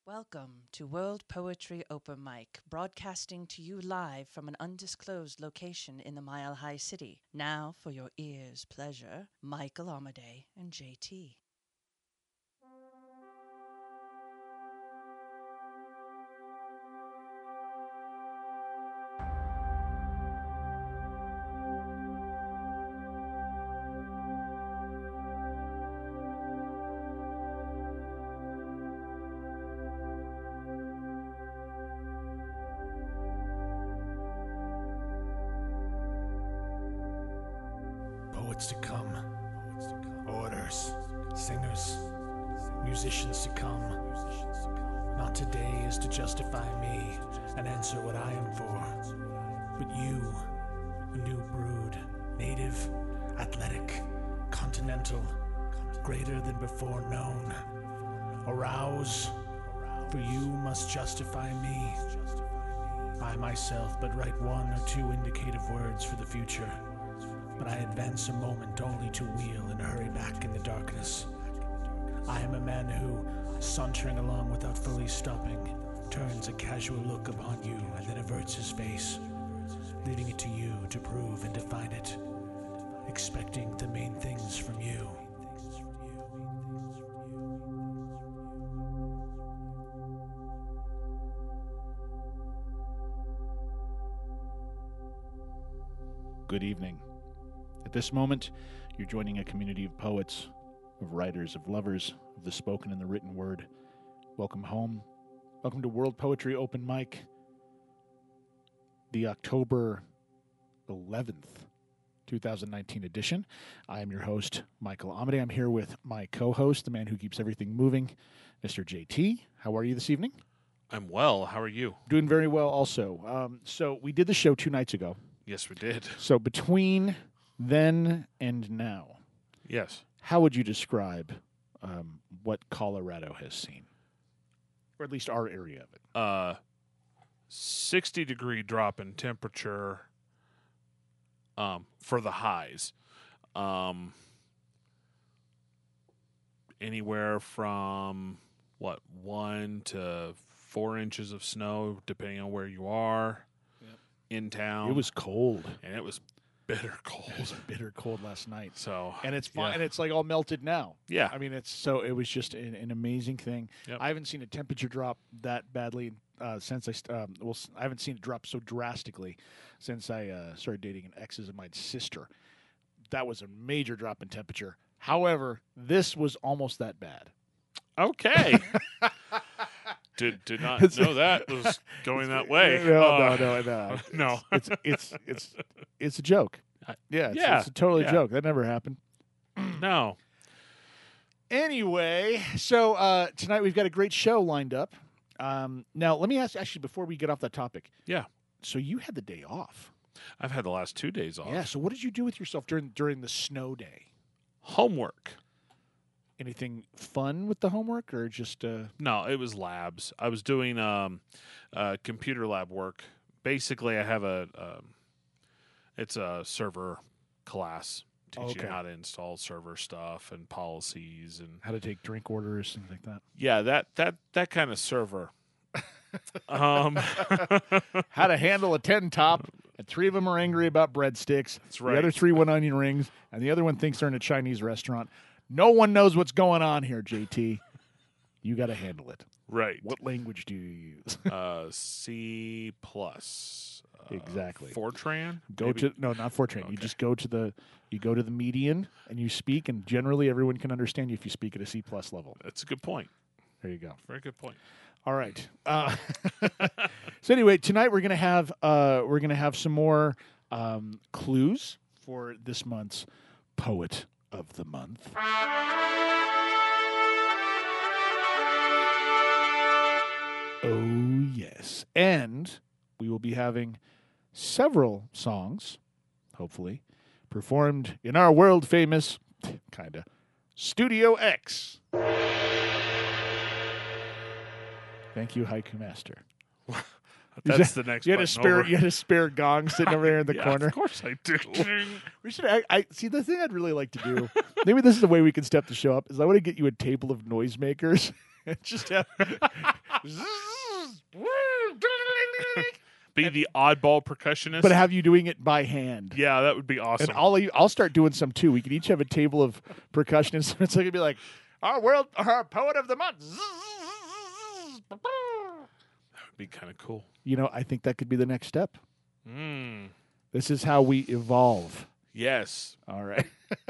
Welcome to World Poetry Open Mic, broadcasting to you live from an undisclosed location in the Mile High City. Now, for your ears' pleasure, Michael Amadei and JT. Poets to come, orators, singers, musicians to come. Not today is to justify me and answer what I am for, but you, a new brood, native, athletic, continental, greater than before known. Arouse, for you must justify me. I myself but write one or two indicative words for the future, but I advance a moment only to wheel and hurry back in the darkness. I am a man who, sauntering along without fully stopping, turns a casual look upon you and then averts his face, leaving it to you to prove and define it, expecting the main things from you. Good evening. At this moment, you're joining a community of poets, of writers, of lovers, of the spoken and the written word. Welcome home. Welcome to World Poetry Open Mic, the October 11th, 2019 edition. I am your host, Michael Amadei. I'm here with my co-host, the man who keeps everything moving, Mr. JT. How are you this evening? I'm well. How are you? Doing very well also. So we did the show 2 nights ago. Yes, we did. So between then and now, Yes. how would you describe what Colorado has seen? Or at least our area of it. 60-degree drop in temperature for the highs. Anywhere from, 1 to 4 inches of snow, depending on where you are in town. It was cold. And it was bitter cold. It was bitter cold last night. So, And it's fine, yeah. and it's like all melted now. Yeah. I mean, it was just an amazing thing. Yep. I haven't seen a temperature drop that badly since I haven't seen it drop so drastically since I started dating an ex's of my sister. That was a major drop in temperature. However, this was almost that bad. Okay. Did not know that was going that way. No. No. It's a joke. Yeah, it's a totally joke. That never happened. No. Anyway, so tonight we've got a great show lined up. Now, let me ask, actually, before we get off that topic. Yeah. So you had the day off. I've had the last 2 days off. Yeah, so what did you do with yourself during the snow day? Homework. Anything fun with the homework or just... No, it was labs. I was doing computer lab work. Basically, I have it's a server class teaching Okay. how to install server stuff and policies and how to take drink orders, things like that? yeah, that kind of server. How to handle a 10 top, and 3 of them are angry about breadsticks. That's right. The other 3 want onion rings, and the other one thinks they're in a Chinese restaurant. No one knows what's going on here, JT. You got to handle it. Right. What language do you use? C plus. Exactly. Fortran. Not Fortran. Okay. You just go to the median and you speak, and generally everyone can understand you if you speak at a C+ level. That's a good point. There you go. Very good point. All right. So anyway, tonight we're gonna have some more clues for this month's Poet of the Month. Oh yes, and we will be having several songs, hopefully, performed in our world famous, kinda, Studio X. Thank you, Haiku Master. That's the next. You had a button spare. over. You had a spare gong sitting over there in the Yeah, corner. Of course I do. We should. I see. The thing I'd really like to do. Maybe this is the way we can step the show up. Is I want to get you a table of noisemakers, Just have Be the oddball percussionist. but have you doing it by hand. yeah, that would be awesome. And I'll start doing some too. We could each have a table of percussionists. It's like it'd be like our poet of the month. That would be kind of cool. You know, I think that could be the next step. This is how we evolve. Yes. All right.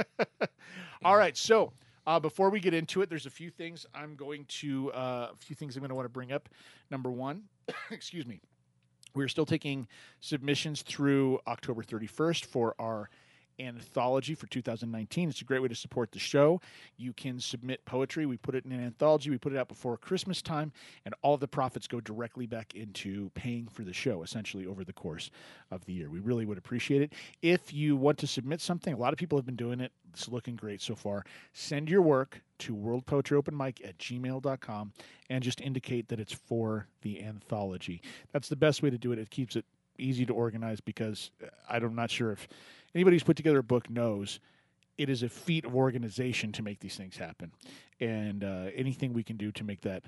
All right. So before we get into it, there's a few things I'm going to want to bring up. Number one, excuse me. We're still taking submissions through October 31st for our anthology for 2019. It's a great way to support the show. You can submit poetry. We put it in an anthology. We put it out before Christmas time, and all of the profits go directly back into paying for the show, essentially, over the course of the year. We really would appreciate it. If you want to submit something, a lot of people have been doing it. It's looking great so far. Send your work to worldpoetryopenmic@gmail.com and just indicate that it's for the anthology. That's the best way to do it. It keeps it easy to organize because I'm not sure if anybody who's put together a book knows it is a feat of organization to make these things happen. And anything we can do to make that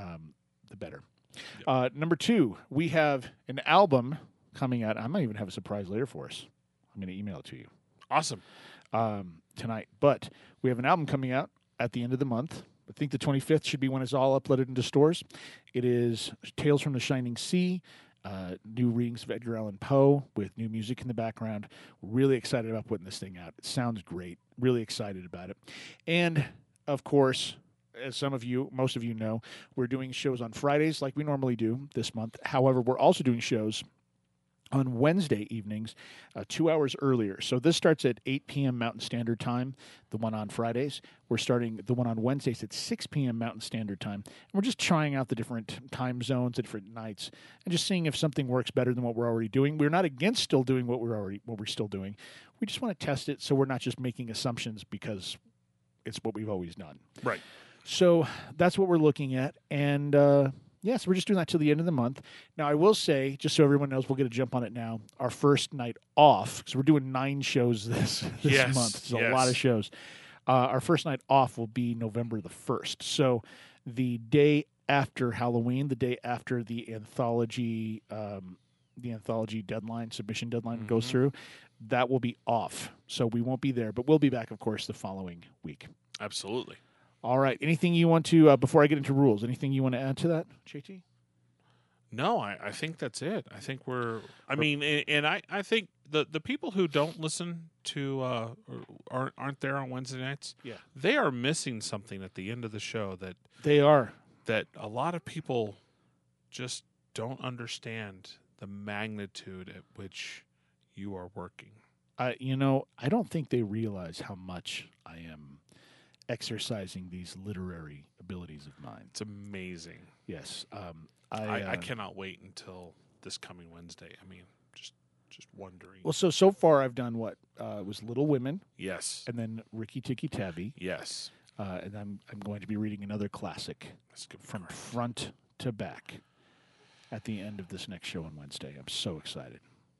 the better. Yep. Number two, we have an album coming out. I might even have a surprise later for us. I'm going to email it to you. Awesome. Tonight. But we have an album coming out at the end of the month. I think the 25th should be when it's all uploaded into stores. It is Tales from the Shining Sea. New readings of Edgar Allan Poe with new music in the background. Really excited about putting this thing out. It sounds great. Really excited about it. And, of course, as most of you know, we're doing shows on Fridays like we normally do this month. However, we're also doing shows on Wednesday evenings, 2 hours earlier. So this starts at 8 p.m. Mountain Standard Time, the one on Fridays. We're starting the one on Wednesdays at 6 p.m. Mountain Standard Time. And we're just trying out the different time zones, the different nights, and just seeing if something works better than what we're already doing. We're not against still doing what we're still doing. We just want to test it so we're not just making assumptions because it's what we've always done. Right. So that's what we're looking at. And, yes, we're just doing that till the end of the month. Now, I will say, just so everyone knows, we'll get a jump on it now. Our first night off, because we're doing 9 shows this month. It's a lot of shows. Our first night off will be November the 1st. So the day after Halloween, the day after the anthology deadline, submission deadline goes through, that will be off. So we won't be there, but we'll be back, of course, the following week. Absolutely. All right. Anything you want to, before I get into rules, anything you want to add to that, JT? No, I think that's it. I think I think the people who don't listen to aren't there on Wednesday nights, they are missing something at the end of the show that a lot of people just don't understand the magnitude at which you are working. I don't think they realize how much I am exercising these literary abilities of mine. It's amazing. Yes. I cannot wait until this coming Wednesday. I mean, just wondering. Well, so far I've done what? It was Little Women. Yes. And then Rikki Tikki Tavi. Yes. And I'm going to be reading another classic from front to back at the end of this next show on Wednesday. I'm so excited.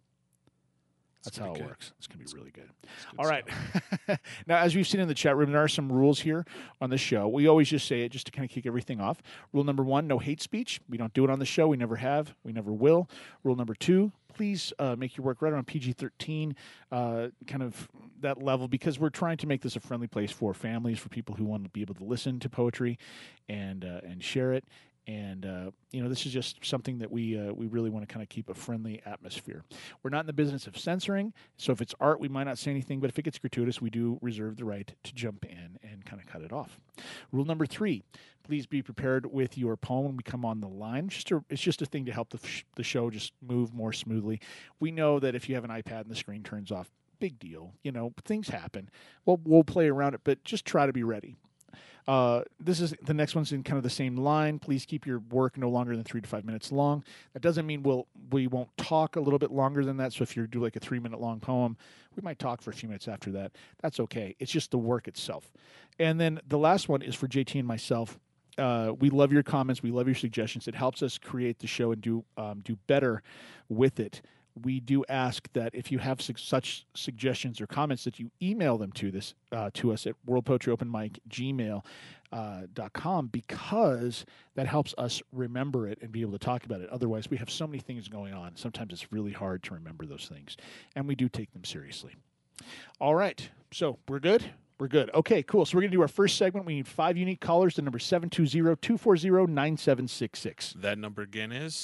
That's how it works. It's going to be really good. All right. Now, as we've seen in the chat room, there are some rules here on the show. We always just say it just to kind of kick everything off. Rule number 1, no hate speech. We don't do it on the show. We never have. We never will. Rule number 2, please make your work right around PG-13, kind of that level, because we're trying to make this a friendly place for families, for people who want to be able to listen to poetry and share it. And, this is just something that we really want to kind of keep a friendly atmosphere. We're not in the business of censoring, so if it's art, we might not say anything, but if it gets gratuitous, we do reserve the right to jump in and kind of cut it off. Rule number 3, please be prepared with your poem when we come on the line. It's just a thing to help the show just move more smoothly. We know that if you have an iPad and the screen turns off, big deal. Things happen. Well, we'll play around it, but just try to be ready. This is the next one's in kind of the same line. Please keep your work no longer than 3 to 5 minutes long. That doesn't mean we won't talk a little bit longer than that. So if you do like a 3-minute long poem, we might talk for a few minutes after that. That's okay. It's just the work itself. And then the last one is for JT and myself. We love your comments. We love your suggestions. It helps us create the show and do better with it. we do ask that if you have such suggestions or comments that you email them to us at worldpoetryopenmic@gmail.com, because that helps us remember it and be able to talk about it. Otherwise, we have so many things going on. Sometimes it's really hard to remember those things, and we do take them seriously. All right, so we're good? We're good. Okay, cool. So we're going to do our first segment. We need 5 unique callers to number 720-240-9766. That number again is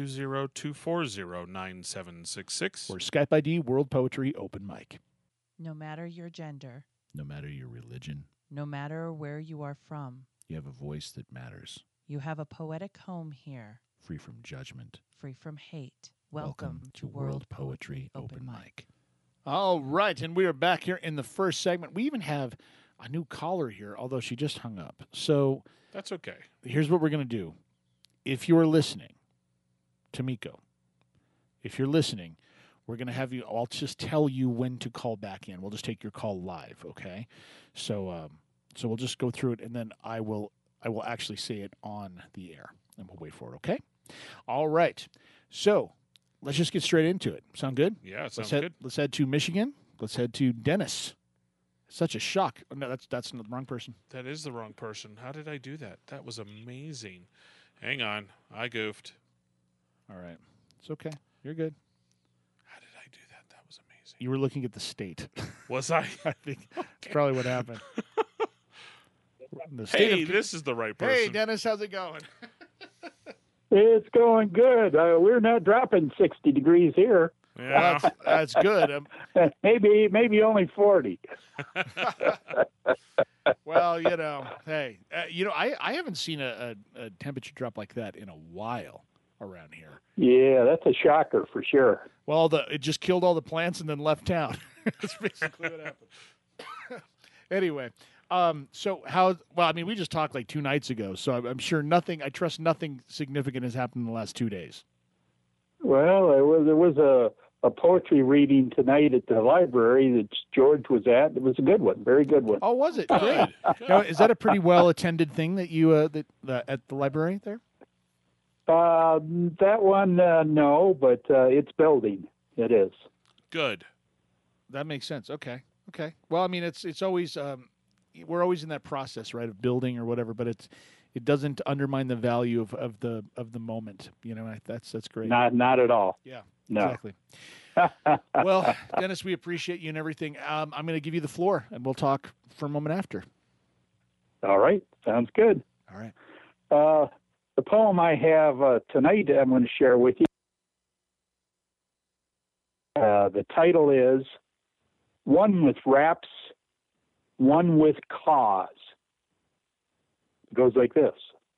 720-240-9766. Or Skype ID World Poetry Open Mic. No matter your gender, No matter your religion, no matter where you are from, you have a voice that matters. you have a poetic home here, Free from judgment. free from hate. Welcome to World Poetry Open Mic. All right, and we are back here in the first segment. We even have a new caller here, although she just hung up. So That's okay. here's what we're going to do. If you're listening, Tamiko, if you're listening, we're going to have you, I'll just tell you when to call back in. We'll just take your call live, okay? So we'll just go through it, and then I will actually say it on the air, and we'll wait for it, okay? All right. So let's just get straight into it. Sound good? Yeah, it sounds good. Let's head to Michigan. Let's head to Dennis. Such a shock. Oh, no, that's the wrong person. That is the wrong person. How did I do that? That was amazing. Hang on. I goofed. All right. It's okay. You're good. How did I do that? That was amazing. You were looking at the state. Was I? I think that's probably what happened. The state Hey, of- this is the right person. Hey, Dennis, how's it going? It's going good. We're not dropping 60 degrees here. Yeah. That's good. Maybe only 40. Well, hey, I haven't seen a temperature drop like that in a while around here. Yeah, that's a shocker for sure. Well, it just killed all the plants and then left town. That's basically what happened. Anyway, we just talked like 2 nights ago, so I'm sure I trust nothing significant has happened in the last 2 days. Well, there was a poetry reading tonight at the library that George was at. It was a good one, very good one. Oh, was it? Great. Is that a pretty well attended thing that you at the library there? That one, no, but it's building. It is. Good. That makes sense. Okay. Well, I mean, it's always we're always in that process, right, of building or whatever, but it doesn't undermine the value of the moment. That's great. Not at all. Yeah. No. Exactly. Well, Dennis, we appreciate you and everything. I'm going to give you the floor, and we'll talk for a moment after. All right. Sounds good. All right. The poem I have tonight I'm going to share with you. The title is One with Raps, One with Cause. It goes like this.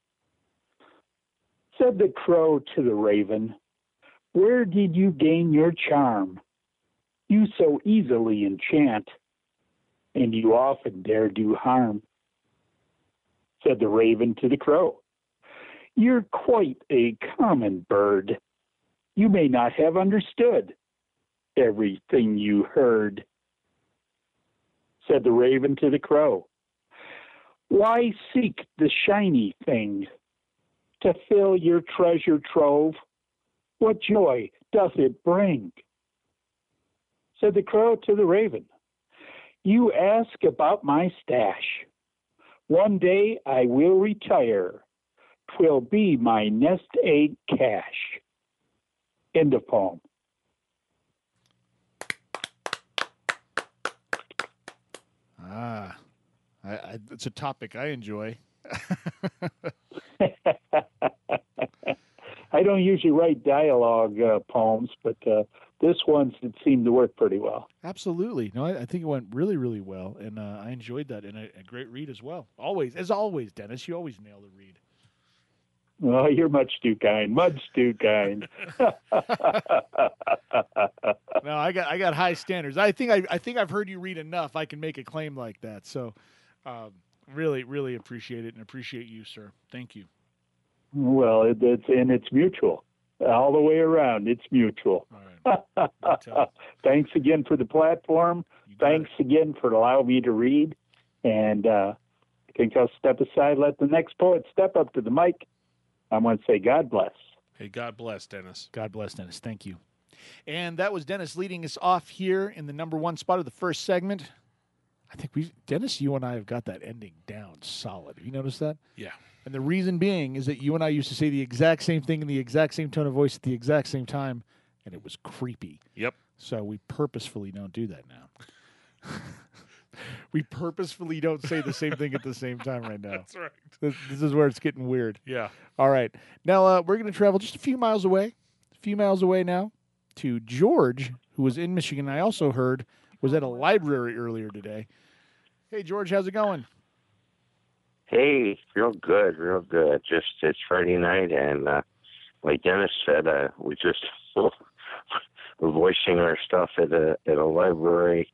Said the crow to the raven, "Where did you gain your charm? You so easily enchant, and you often dare do harm." Said the raven to the crow, "You're quite a common bird. You may not have understood everything you heard." Said the raven to the crow, "Why seek the shiny thing to fill your treasure trove? What joy doth it bring?" Said the crow to the raven, "You ask about my stash. One day I will retire. 'Twill be my nest egg cash." End of poem. It's a topic I enjoy. I don't usually write dialogue poems, but this one seemed to work pretty well. Absolutely. No, I think it went really, really well, and I enjoyed that, and a great read as well. As always, Dennis, you always nail the read. Oh, you're much too kind. Much too kind. No, I got high standards. I think I've heard you read enough. I can make a claim like that. So, really, really appreciate it, and appreciate you, sir. Thank you. Well, it's mutual. All the way around, it's mutual. All right. Thanks again for the platform. Thanks again for allowing me to read. And I think I'll step aside, let the next poet step up to the mic. I want to say God bless. Hey, God bless, Dennis. God bless, Dennis. Thank you. And that was Dennis leading us off here in the number one spot of the first segment. I think Dennis, you and I have got that ending down solid. Have you noticed that? Yeah. And the reason being is that you and I used to say the exact same thing in the exact same tone of voice at the exact same time, and it was creepy. Yep. So we purposefully don't do that now. We purposefully don't say the same thing at the same time right now. That's right. This is where it's getting weird. Yeah. All right. Now we're going to travel just a few miles away now to George, who was in Michigan. I also heard was at a library earlier today. Hey, George, how's it going? Hey, real good. Just it's Friday night, and like Dennis said, we just we're voicing our stuff at a library.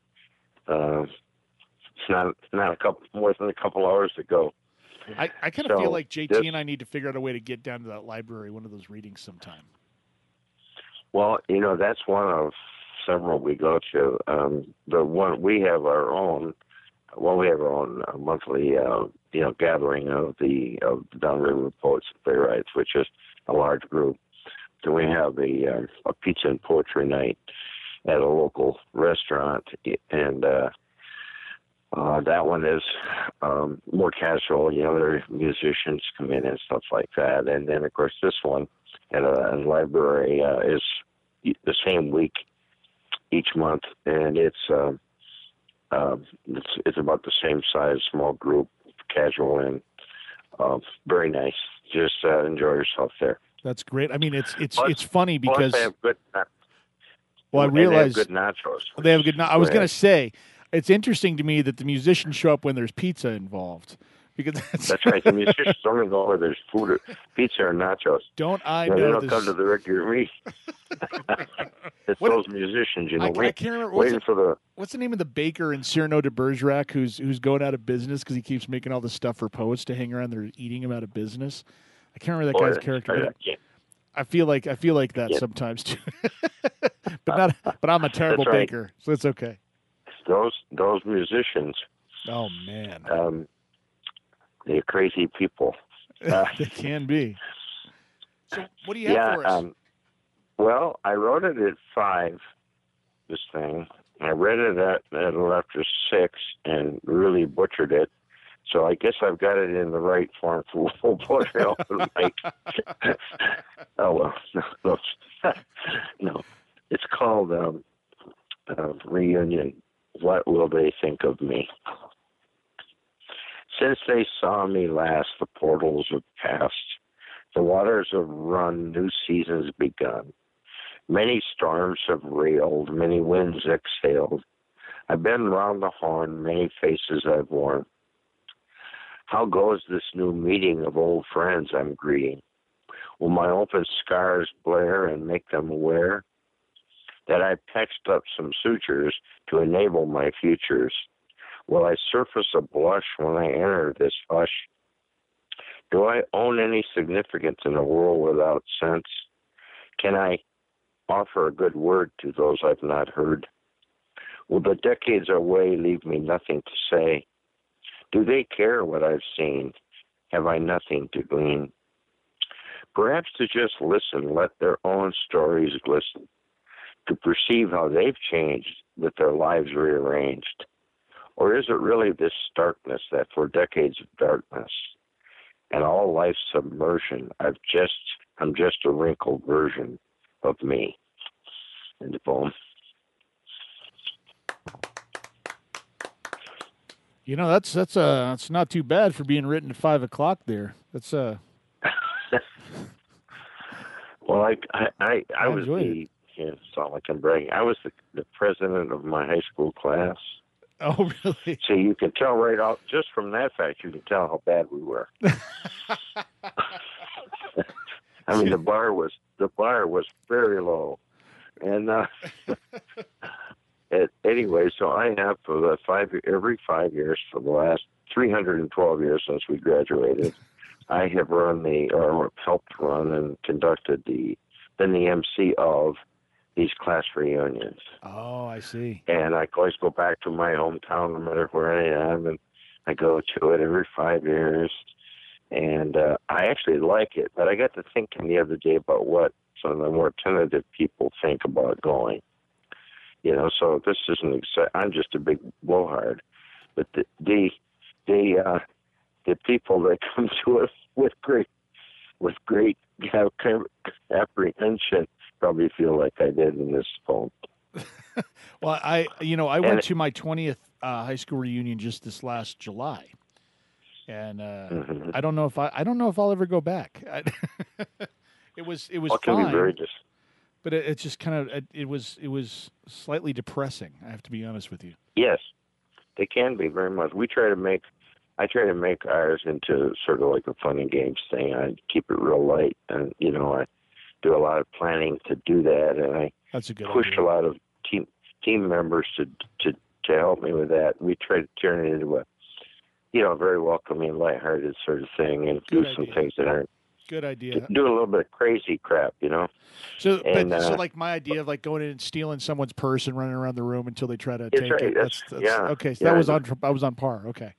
It's not more than a couple hours ago. I kind of feel like JT and I need to figure out a way to get down to that library, one of those readings sometime. Well, that's one of several we go to. The one we have our own. Well, we have our own monthly, gathering of the Downriver Poets and Playwrights, which is a large group. Then we have a pizza and poetry night at a local restaurant, and that one is more casual. There are musicians come in and stuff like that. And then, of course, this one at a library is the same week each month, and it's about the same size, small group, casual, and very nice. Just enjoy yourself there. That's great. I mean, it's funny because they have good. Well, I realize they have good nachos. They have good. I was going to say, it's interesting to me that the musicians show up when there's pizza involved, because that's right. The musicians only go where there's food, or pizza, or nachos. Don't I know? They don't come to the regular meet. It's those musicians, I can't remember what's the name of the baker in Cyrano de Bergerac who's going out of business because he keeps making all the stuff for poets to hang around. They're eating him out of business. I can't remember that guy's character. I feel like that sometimes too. but I'm a terrible baker, so it's okay. Those musicians. Oh man. They're crazy people. They can be. So what do you have for us? Well, I wrote it at 5, this thing. I read it at a little after 6 and really butchered it. So I guess I've got it in the right form for full poetry open mic. Oh, well. No. It's called Reunion. What will they think of me? Since they saw me last, the portals have passed. The waters have run, new seasons begun. Many storms have railed, many winds exhaled. I've been round the horn, many faces I've worn. How goes this new meeting of old friends I'm greeting? Will my open scars blare and make them aware that I've patched up some sutures to enable my futures? Will I surface a blush when I enter this hush? Do I own any significance in a world without sense? Can I offer a good word to those I've not heard? Will the decades away leave me nothing to say? Do they care what I've seen? Have I nothing to glean? Perhaps to just listen, let their own stories glisten, to perceive how they've changed with their lives rearranged. Or is it really this starkness that for decades of darkness and all life's submersion, I'm just a wrinkled version of me? In the poem. That's not too bad for being written at 5 o'clock there. That's Well, I was it's not like I'm bragging. I was the president of my high school class. Oh, really? So you can tell right out, just from that fact, you can tell how bad we were. I mean, the bar was very low, and anyway, so I have for every 5 years for the last 312 years since we graduated, I have helped run and conducted been the MC of these class reunions. Oh, I see. And I always go back to my hometown, no matter where I am, and I go to it every 5 years. And I actually like it, but I got to thinking the other day about what some of the more tentative people think about going. You know, so this isn't I'm just a big blowhard, but the people that come to it with great apprehension probably feel like I did in this poem. Well, I went to my 20th high school reunion just this last July, and I don't know if I'll ever go back. It was fine, but it just kind of it was slightly depressing. I have to be honest with you. Yes, they can be very much. I try to make ours into sort of like a fun and games thing. I keep it real light, and I do a lot of planning to do that, and That's a good push idea. a lot of team members to help me with that. We try to turn it into a very welcoming, lighthearted sort of thing, and do some things that aren't. Good idea. Do a little bit of crazy crap, So, so like my idea of like going in and stealing someone's purse and running around the room until they try to take right. it. That's okay. So I was on par. Okay.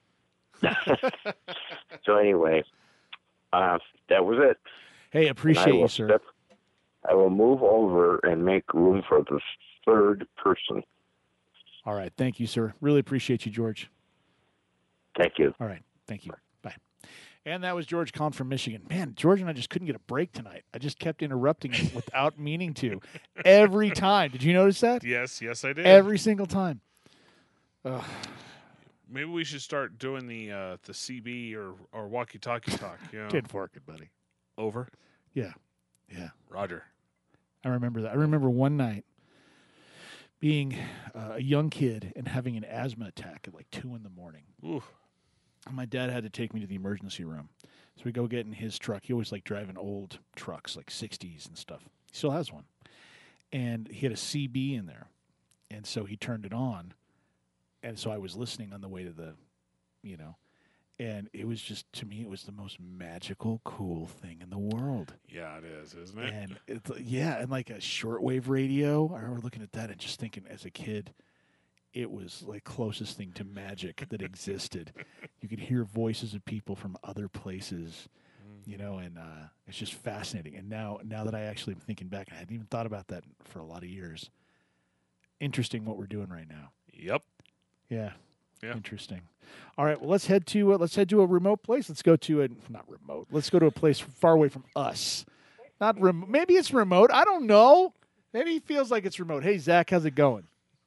So anyway, that was it. Hey, appreciate you, sir. I will move over and make room for the third person. All right. Thank you, sir. Really appreciate you, George. Thank you. All right. Thank you. Bye. And that was George Kahn from Michigan. Man, George and I just couldn't get a break tonight. I just kept interrupting him without meaning to. Every time. Did you notice that? Yes, I did. Every single time. Ugh. Maybe we should start doing the CB or walkie-talkie talk. Didn't fork it, buddy. Over? Yeah. Roger. I remember that. I remember one night being a young kid and having an asthma attack at like 2 a.m. Ooh. My dad had to take me to the emergency room. So we go get in his truck. He always liked driving old trucks, like 60s and stuff. He still has one. And he had a CB in there. And so he turned it on. And so I was listening on the way to the, and it was just, to me, it was the most magical, cool thing in the world. Yeah, it is, isn't it? And and like a shortwave radio. I remember looking at that and just thinking as a kid, it was like closest thing to magic that existed. You could hear voices of people from other places, and it's just fascinating. And now that I actually am thinking back, I hadn't even thought about that for a lot of years. Interesting what we're doing right now. Yep. Yeah. Interesting. All right. Well, let's head to a remote place. Let's go to not remote. Let's go to a place far away from us. Not remote. Maybe it's remote. I don't know. Maybe he feels like it's remote. Hey, Zach, how's it going?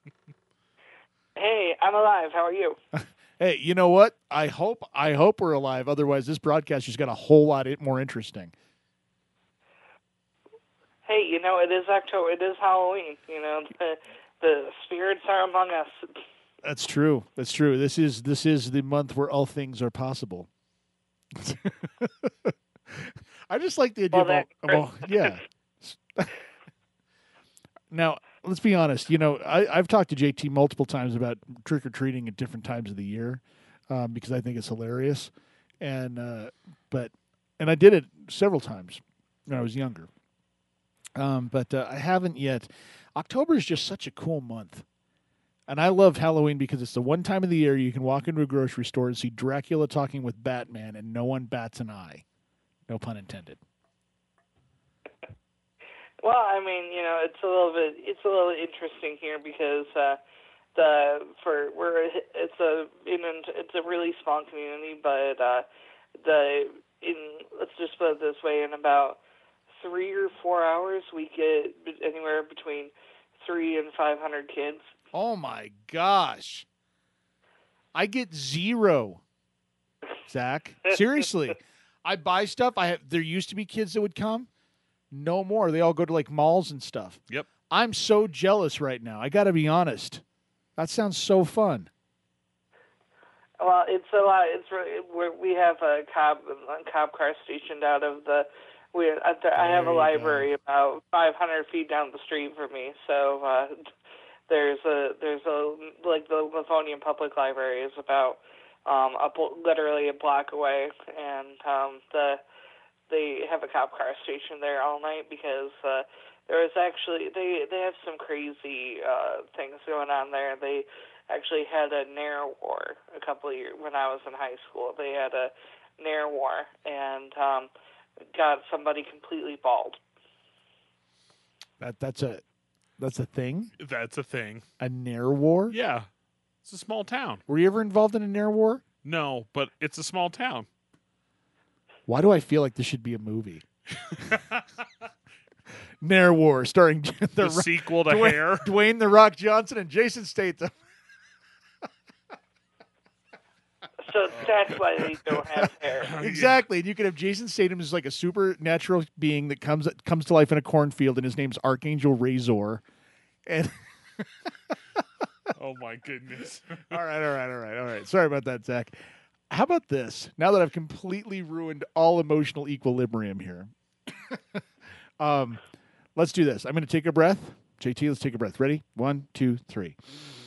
Hey, I'm alive. How are you? Hey, you know what? I hope we're alive. Otherwise, this broadcast just got a whole lot more interesting. Hey, it is October. It is Halloween. The spirits are among us. That's true. This is the month where all things are possible. I just like the idea yeah. Now, let's be honest. I've talked to JT multiple times about trick-or-treating at different times of the year because I think it's hilarious. And I did it several times when I was younger. But I haven't yet. October is just such a cool month. And I love Halloween because it's the one time of the year you can walk into a grocery store and see Dracula talking with Batman and no one bats an eye. No pun intended. Well, I mean, it's a little interesting here because it's a really small community, but let's just put it this way, in about 3 or 4 hours we get anywhere between 300 and 500 kids. Oh my gosh. I get 0, Zach. Seriously. I buy stuff. There used to be kids that would come. No more. They all go to like malls and stuff. Yep. I'm so jealous right now. I got to be honest. That sounds so fun. Well, it's a lot. We have a cop car stationed out of the. I have a library about 500 feet down the street from me, so there's like the Livonian Public Library is about literally a block away, and they have a cop car station there all night because there was actually they have some crazy things going on there. They actually had a Nair war a couple of years when I was in high school. They had a Nair War and got somebody completely bald. That's a thing. That's a thing. A Nair War. Yeah, it's a small town. Were you ever involved in a Nair War? No, but it's a small town. Why do I feel like this should be a movie? Nair War, starring the sequel to Hair. Dwayne The Rock Johnson and Jason Statham. So that's why they don't have hair. Exactly. And you could have Jason Statham as like a supernatural being that comes to life in a cornfield, and his name's Archangel Razor. And oh my goodness. All right. Sorry about that, Zach. How about this? Now that I've completely ruined all emotional equilibrium here. Let's do this. I'm going to take a breath. JT, let's take a breath. Ready? 1, 2, 3.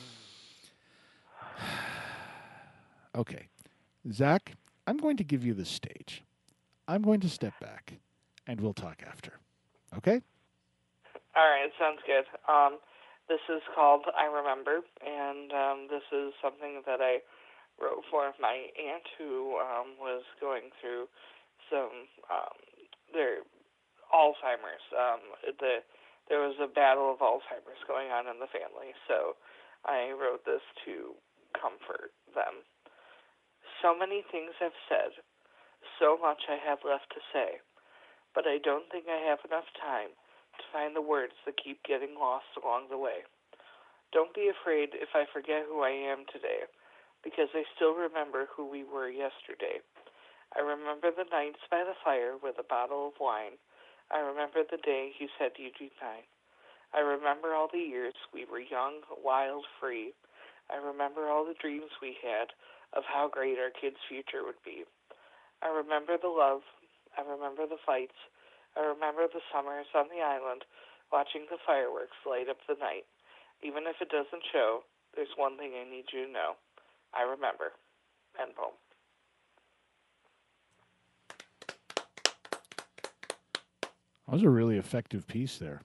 Okay. Zach, I'm going to give you the stage. I'm going to step back, and we'll talk after. Okay? All right, sounds good. This is called I Remember, and this is something that I wrote for my aunt who was going through some their Alzheimer's. There was a battle of Alzheimer's going on in the family, so I wrote this to comfort them. So many things I've said, so much I have left to say, but I don't think I have enough time to find the words that keep getting lost along the way. Don't be afraid if I forget who I am today, because I still remember who we were yesterday. I remember the nights by the fire with a bottle of wine. I remember the day you said you'd be mine. I remember all the years we were young, wild, free. I remember all the dreams we had of how great our kids' future would be. I remember the love. I remember the fights. I remember the summers on the island, watching the fireworks light up the night. Even if it doesn't show, there's one thing I need you to know. I remember. End poem. That was a really effective piece there.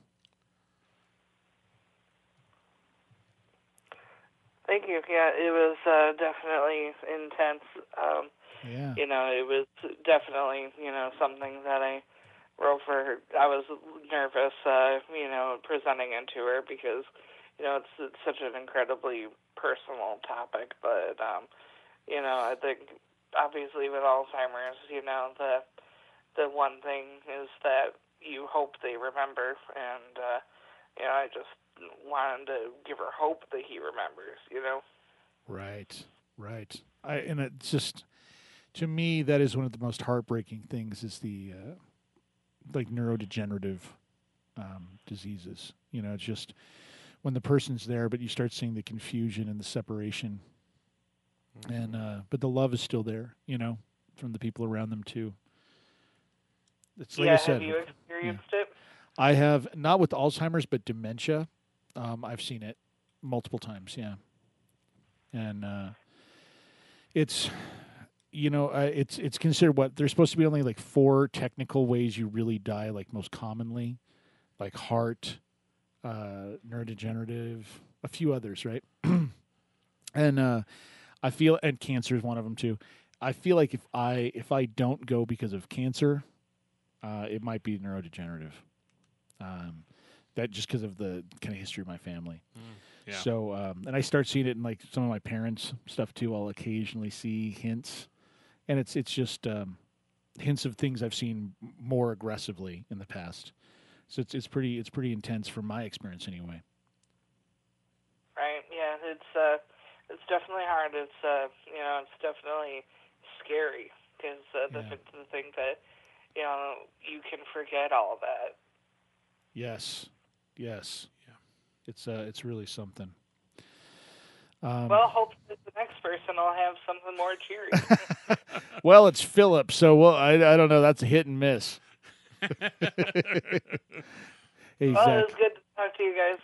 Thank you. Yeah, it was definitely intense. Yeah. You know, it was definitely, something that I wrote for her. I was nervous, presenting it to her because, it's such an incredibly personal topic. But, I think obviously with Alzheimer's, the one thing is that you hope they remember. And, I just wanted to give her hope that he remembers, Right. And it's just, to me, that is one of the most heartbreaking things is the, neurodegenerative diseases. It's just when the person's there, but you start seeing the confusion and the separation. Mm-hmm. And, but the love is still there, from the people around them too. It's like I said, have you experienced it? I have, not with Alzheimer's, but dementia. I've seen it multiple times, yeah. And it's considered what there's supposed to be only like 4 technical ways you really die, like most commonly, like heart, neurodegenerative, a few others, right? And I feel, and cancer is one of them too. I feel like if I don't go because of cancer, it might be neurodegenerative. That just because of the kind of history of my family. Yeah. So, and I start seeing it in like some of my parents' stuff too. I'll occasionally see hints, and it's just hints of things I've seen more aggressively in the past. So it's pretty intense from my experience anyway. Right. Yeah. It's definitely hard. It's it's definitely scary because the thing that you can forget all of that. Yes. Yeah. It's really something. Well, hopefully the next person will have something more cheery. Well, it's Philip, so I don't know. That's a hit and miss. Hey, well, Zach. it was good to talk to you guys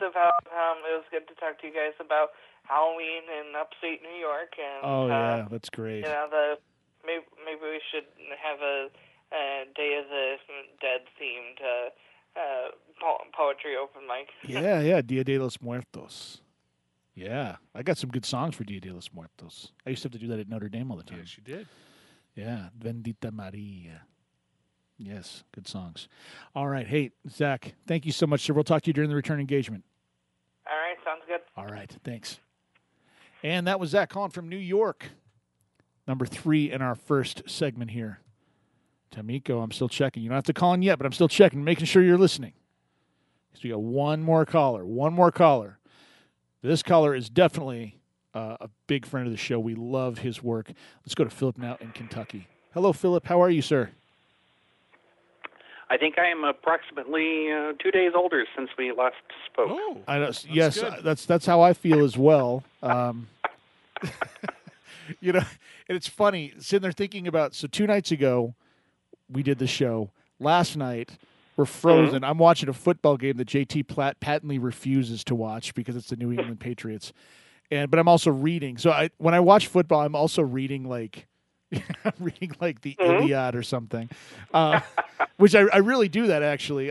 about Halloween in upstate New York. And, that's great. Maybe we should have a Day of the Dead themed poetry open mic. Yeah, Dia de los Muertos. Yeah, I got some good songs for Dia de los Muertos. I used to have to do that at Notre Dame all the time. Yes, you did. Yeah, Bendita Maria. Yes, good songs. All right. Hey, Zach, thank you so much, sir. We'll talk to you during the return engagement. All right, sounds good. All right, thanks. And that was Zach calling from New York. Number 3 in our first segment here. Tamiko, I'm still checking. You don't have to call in yet, but I'm still checking, making sure you're listening. So we got one more caller. This caller is definitely a big friend of the show. We love his work. Let's go to Philip now in Kentucky. Hello, Philip. How are you, sir? I think I am approximately 2 days older since we last spoke. Oh, yes, that's how I feel as well. You know, and it's funny sitting there thinking about. So 2 nights ago, we did the show. Last night, we're frozen. I'm watching a football game that JT Platt patently refuses to watch because it's the New England Patriots. But I'm also reading. So when I watch football, I'm also reading like the Iliad or something, which I really do that actually.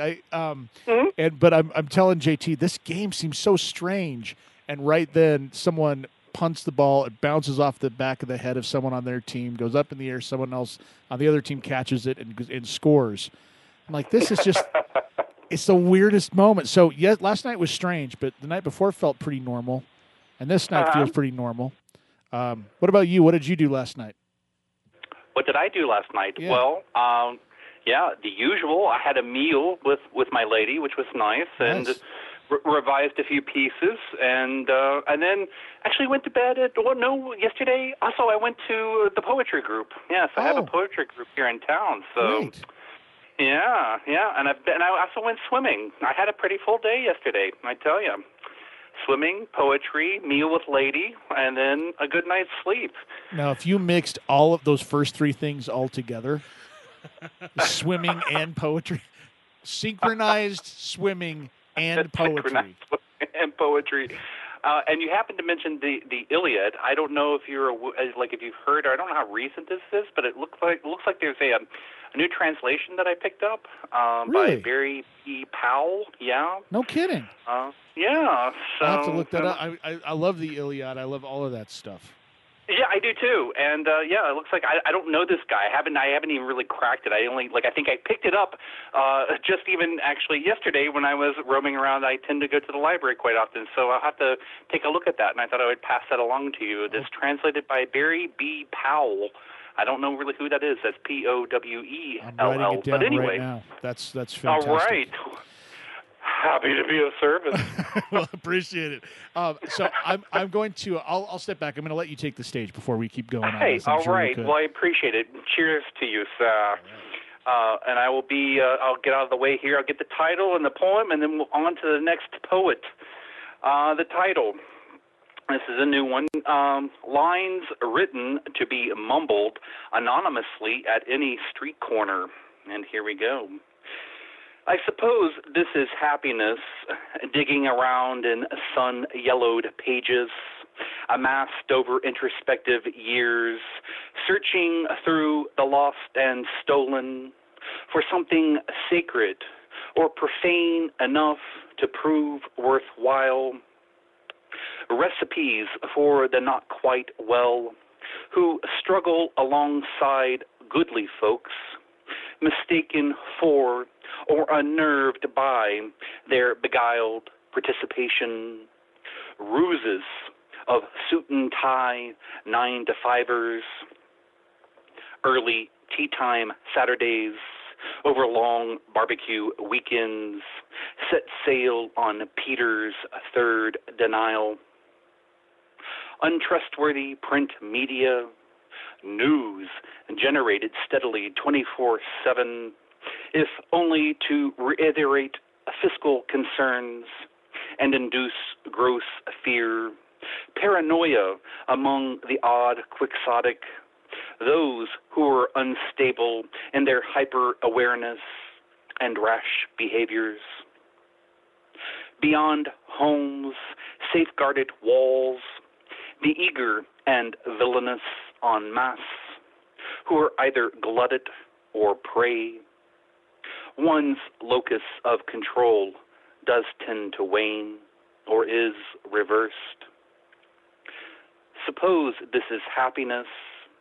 But I'm telling JT, this game seems so strange. And right then, someone punts the ball, it bounces off the back of the head of someone on their team, goes up in the air, someone else on the other team catches it and scores. I'm like, this is just, it's the weirdest moment. So, yes, last night was strange, but the night before felt pretty normal, and this night feels pretty normal. What about you? What did you do last night? What did I do last night? Yeah. Well, the usual. I had a meal with my lady, which was nice. And revised a few pieces, and then actually went to bed yesterday. Also, I went to the poetry group. Yes, I have a poetry group here in town. So, great. yeah, and I also went swimming. I had a pretty full day yesterday, I tell you. Swimming, poetry, meal with lady, and then a good night's sleep. Now, if you mixed all of those first 3 things all together, swimming and poetry, synchronized swimming and poetry. And poetry. And you happen to mention the Iliad. I don't know if if you've heard, or I don't know how recent this is, but it looks like there's a new translation that I picked up Really? by Barry E. Powell. Yeah. No kidding. Yeah. So I'll have to look that up. I love the Iliad. I love all of that stuff. Yeah, I do too. And it looks like I don't know this guy. I haven't even really cracked it. I think I picked it up just even actually yesterday when I was roaming around. I tend to go to the library quite often, so I'll have to take a look at that. And I thought I would pass that along to you. This translated by Barry B. Powell. I don't know really who that is. That's P-O-W-E-L-L. I'm writing it down But anyway, right now. That's fantastic. all right. Happy to be of service. Well, appreciate it. So I'm going to. I'll step back. I'm going to let you take the stage before we keep going. Hey, all right. Well, I appreciate it. Cheers to you, sir. And I will be. I'll get out of the way here. I'll get the title and the poem, and then we'll on to the next poet. The title. This is a new one. Lines written to be mumbled anonymously at any street corner. And here we go. I suppose this is happiness, digging around in sun-yellowed pages, amassed over introspective years, searching through the lost and stolen for something sacred or profane enough to prove worthwhile. Recipes for the not quite well, who struggle alongside goodly folks, mistaken for or unnerved by their beguiled participation, ruses of suit and tie 9-to-5ers, early tea time Saturdays over long barbecue weekends, set sail on Peter's third denial, untrustworthy print media, news generated steadily 24/7, if only to reiterate fiscal concerns and induce gross fear, paranoia among the odd quixotic, those who are unstable in their hyper-awareness and rash behaviors. Beyond homes, safeguarded walls, the eager and villainous en masse, who are either glutted or prey. One's locus of control does tend to wane, or is reversed. Suppose this is happiness,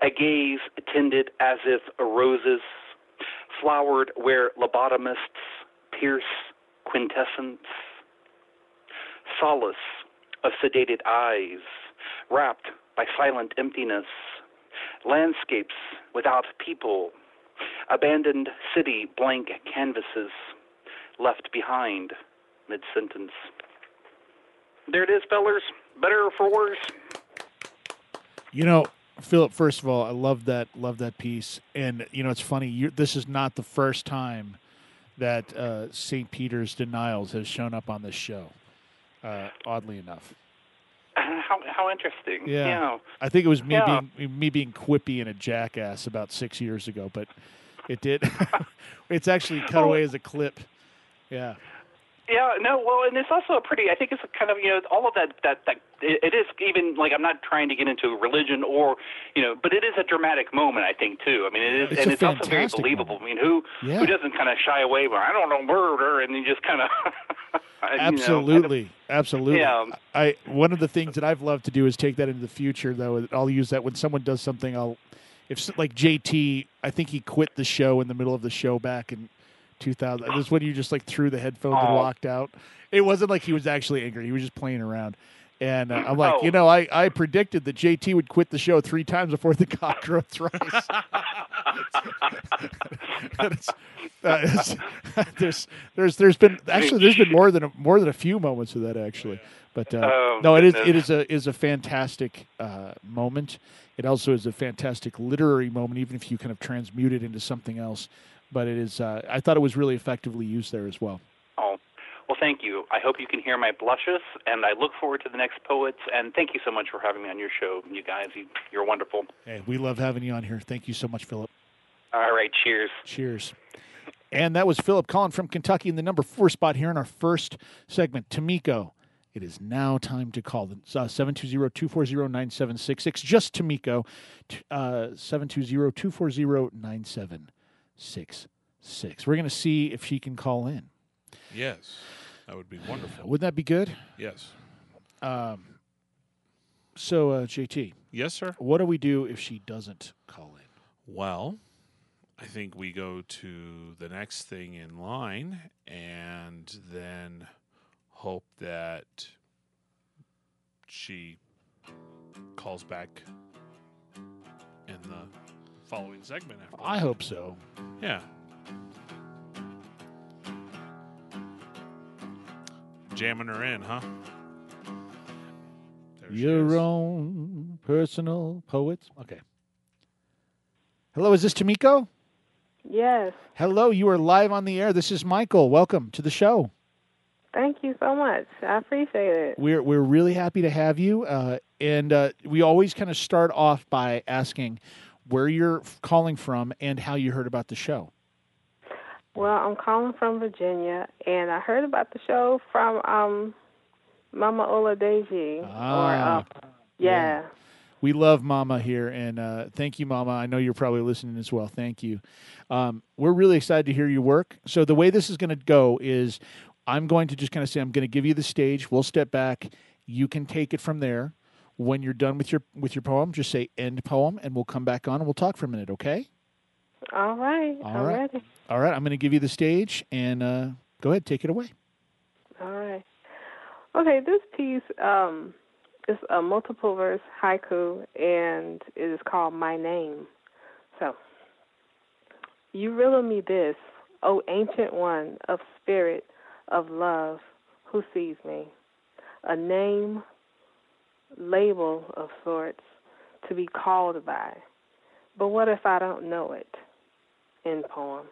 a gaze tended as if roses flowered where lobotomists pierce quintessence, solace of sedated eyes, wrapped by silent emptiness, landscapes without people, abandoned city blank canvases, left behind mid-sentence. There it is, fellers. Better or for worse. You know, Philip, first of all, I love that piece. And, you know, it's funny, this is not the first time that St. Peter's Denials has shown up on this show, oddly enough. How interesting. Yeah. I think it was me being quippy and a jackass about 6 years ago, but it did. It's actually cut away as a clip. Yeah. Yeah, no, well, and it's also I think it's kind of, all of that it is, even, like, I'm not trying to get into religion or, but it is a dramatic moment, I think, too. I mean, it is, and it's also very believable. Moment. I mean, who doesn't kind of shy away, but I don't know murder, and you just kind of... Absolutely. Absolutely. Yeah. One of the things that I've loved to do is take that into the future, though. I'll use that when someone does something, like JT, I think he quit the show in the middle of the show back in 2000. This is when you just like threw the headphones and walked out. It wasn't like he was actually angry. He was just playing around. And I'm like, I predicted that JT would quit the show 3 times before the cock crowed thrice. There's been more than a few moments of that, actually. But no, it is a fantastic moment. It also is a fantastic literary moment, even if you kind of transmute it into something else. But it is. I thought it was really effectively used there as well. Oh, well, thank you. I hope you can hear my blushes, and I look forward to the next poets. And thank you so much for having me on your show, you guys. You're wonderful. Hey, we love having you on here. Thank you so much, Philip. All right, cheers. Cheers. And that was Philip calling from Kentucky in the number 4 spot here in our first segment. Tamiko, it is now time to call. 720-240-9766. Just Tamiko. 720-240-9766. We're going to see if she can call in. Yes, that would be wonderful. Wouldn't that be good? Yes. So, JT. Yes, sir. What do we do if she doesn't call in? Well, I think we go to the next thing in line and then hope that she calls back in the following segment. I hope so. Yeah. Jamming her in, huh? Your own personal poet. Okay. Hello, is this Tamiko? Yes. Hello, you are live on the air. This is Michael. Welcome to the show. Thank you so much. I appreciate it. We're really happy to have you. And we always kind of start off by asking where you're calling from and how you heard about the show. Well, I'm calling from Virginia, and I heard about the show from Mama Oladeji. Yeah. We love Mama here, and thank you, Mama. I know you're probably listening as well. Thank you. We're really excited to hear your work. So the way this is going to go is I'm going to just kind of say I'm going to give you the stage. We'll step back. You can take it from there. When you're done with your poem, just say end poem, and we'll come back on and we'll talk for a minute, okay? All right. I'm ready. All right. I'm going to give you the stage, and go ahead. Take it away. All right. Okay, this piece is a multiple verse haiku, and it is called My Name. So, you riddle me this, O ancient one of spirit, of love, who sees me. A name, label of sorts, to be called by. But what if I don't know it? End poem.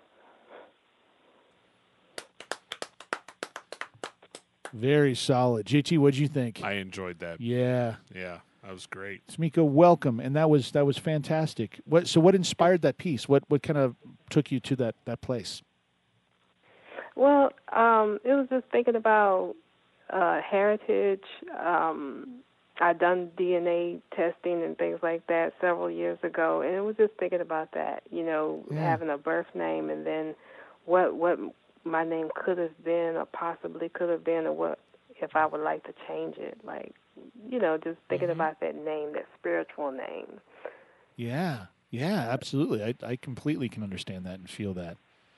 Very solid. JT, what'd you think? I enjoyed that. Yeah. Yeah, that was great. Tamiko, welcome. And that was fantastic. What inspired that piece? What kind of took you to that place? Well, it was just thinking about heritage. I'd done DNA testing and things like that several years ago, and it was just thinking about that, having a birth name, and then what my name could have been or possibly could have been, or what if I would like to change it. Like, just thinking about that name, that spiritual name. Yeah, absolutely. I completely can understand that and feel that.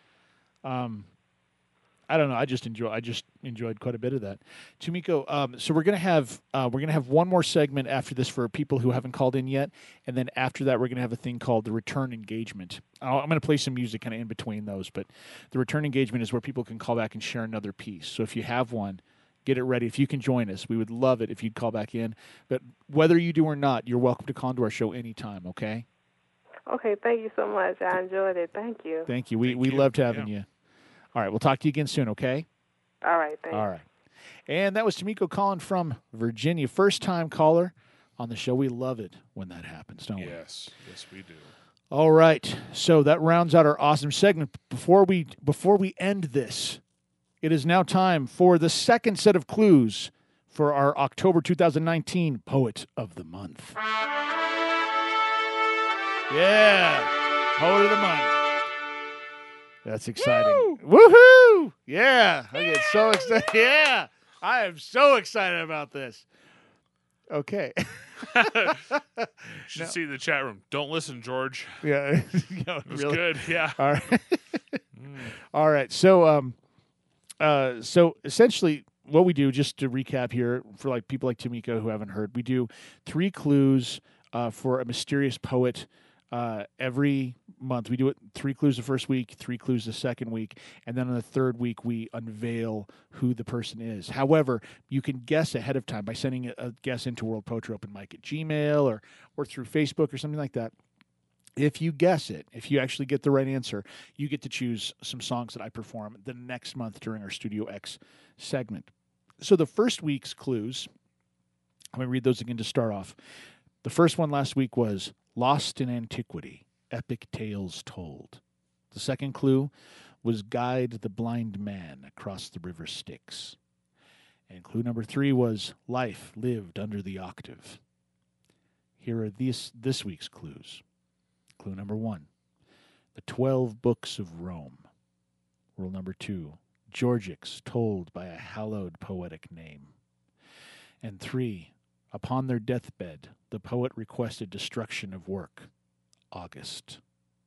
I don't know. I just enjoyed quite a bit of that. Tomiko, so we're gonna have one more segment after this for people who haven't called in yet, and then after that we're gonna have a thing called the return engagement. I'm gonna play some music kind of in between those, but the return engagement is where people can call back and share another piece. So if you have one, get it ready. If you can join us, we would love it if you'd call back in. But whether you do or not, you're welcome to call into our show anytime. Okay. Okay. Thank you so much. I enjoyed it. Thank you. Thank you. We loved having you. All right, we'll talk to you again soon, okay? All right, thanks. All right. And that was Tomiko calling from Virginia. First-time caller on the show. We love it when that happens, don't we? Yes, we do. All right, so that rounds out our awesome segment. Before we end this, it is now time for the second set of clues for our October 2019 Poet of the Month. Yeah, Poet of the Month. That's exciting. Woohoo! Yeah, I get so excited. Yeah, I am so excited about this. Okay. Should see the chat room. Don't listen, George. Yeah. It was good. Yeah. All right. All right. So, so essentially what we do, just to recap here for like people like Tomiko who haven't heard, we do 3 clues for a mysterious poet every month. We do it 3 clues the first week, 3 clues the second week, and then on the third week we unveil who the person is. However, you can guess ahead of time by sending a guess into World Poetry Open Mic at Gmail or through Facebook or something like that. If you guess it, if you actually get the right answer, you get to choose some songs that I perform the next month during our Studio X segment. So the first week's clues, I'm going to read those again to start off. The first one last week was Lost in Antiquity, Epic Tales Told. The second clue was Guide the Blind Man Across the River Styx. And clue number 3 was Life Lived Under the Octave. Here are this week's clues. Clue number 1, The 12 Books of Rome. Rule number 2, Georgics Told by a Hallowed Poetic Name. And 3, Upon their deathbed, the poet requested destruction of work. August.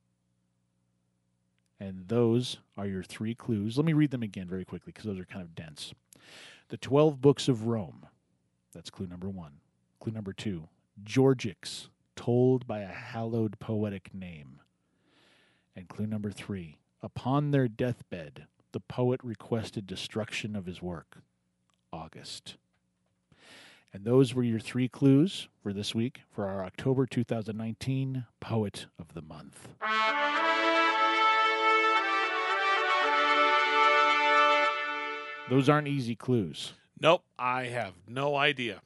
And those are your 3 clues. Let me read them again very quickly because those are kind of dense. The 12 Books of Rome. That's clue number 1. Clue number 2, Georgics Told by a Hallowed Poetic Name. And clue number 3, Upon their deathbed, the poet requested destruction of his work. August. And those were your 3 clues for this week for our October 2019 Poet of the Month. Those aren't easy clues. Nope, I have no idea.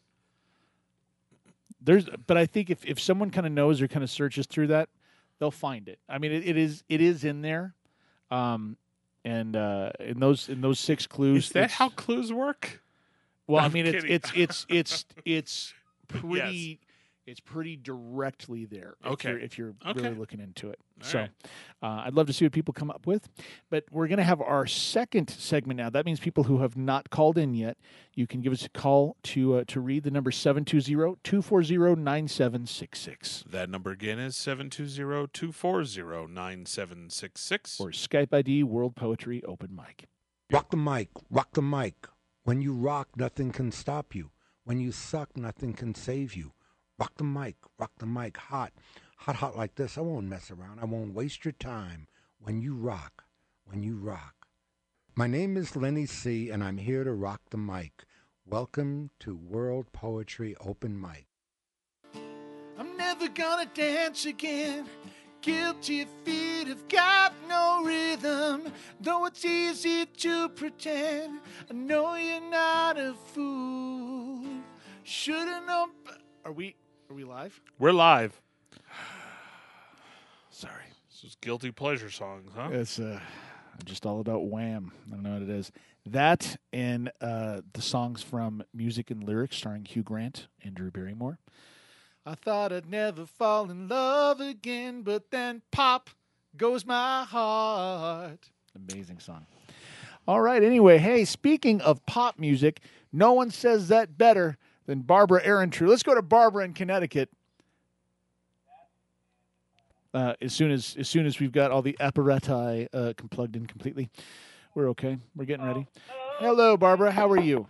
But I think if someone kind of knows or kind of searches through that, they'll find it. I mean, it is in there, and in those 6 clues. Is that how clues work? Well, No, I mean, it's pretty. Yes. It's pretty directly there. Okay. If you're Okay. really looking into it. All So, right. I'd love to see what people come up with. But we're going to have our second segment now. That means people who have not called in yet, you can give us a call to read the number 720-240-9766. That number again is 720-240-9766. Or Skype ID World Poetry Open Mic. Rock the mic, rock the mic. When you rock, nothing can stop you. When you suck, nothing can save you. Rock the mic, hot, hot, hot like this. I won't mess around. I won't waste your time. When you rock, when you rock. My name is Lenny C., and I'm here to rock the mic. Welcome to World Poetry Open Mic. I'm never gonna dance again. Guilty feet have got no rhythm, though it's easy to pretend. I know you're not a fool. Should've known. Are we live? We're live. Sorry. This is guilty pleasure songs, huh? It's I'm just all about Wham. I don't know what it is. That and the songs from Music and Lyrics starring Hugh Grant and Drew Barrymore. I thought I'd never fall in love again, but then pop goes my heart. Amazing song. All right, anyway, hey, speaking of pop music, no one says that better than Barbara Ehrentrue. Let's go to Barbara in Connecticut. as soon as we've got all the apparati plugged in completely, we're okay. We're getting ready. Hello, Barbara. How are you?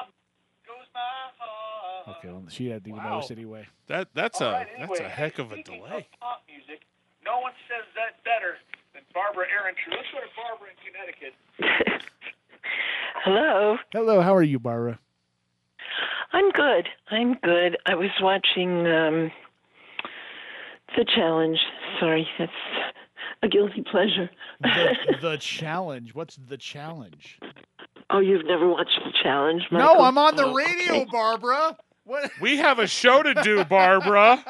Okay, well, she had to know us anyway. That's a heck of a delay. Pop music. No one says that better than Barbara Ehrentrue. Let's go to Barbara in Connecticut. Hello. Hello. How are you, Barbara? I'm good. I was watching The Challenge. Sorry, that's a guilty pleasure. The Challenge. What's The Challenge? Oh, you've never watched The Challenge, Michael? No, I'm on the radio, okay. Barbara. What? We have a show to do, Barbara.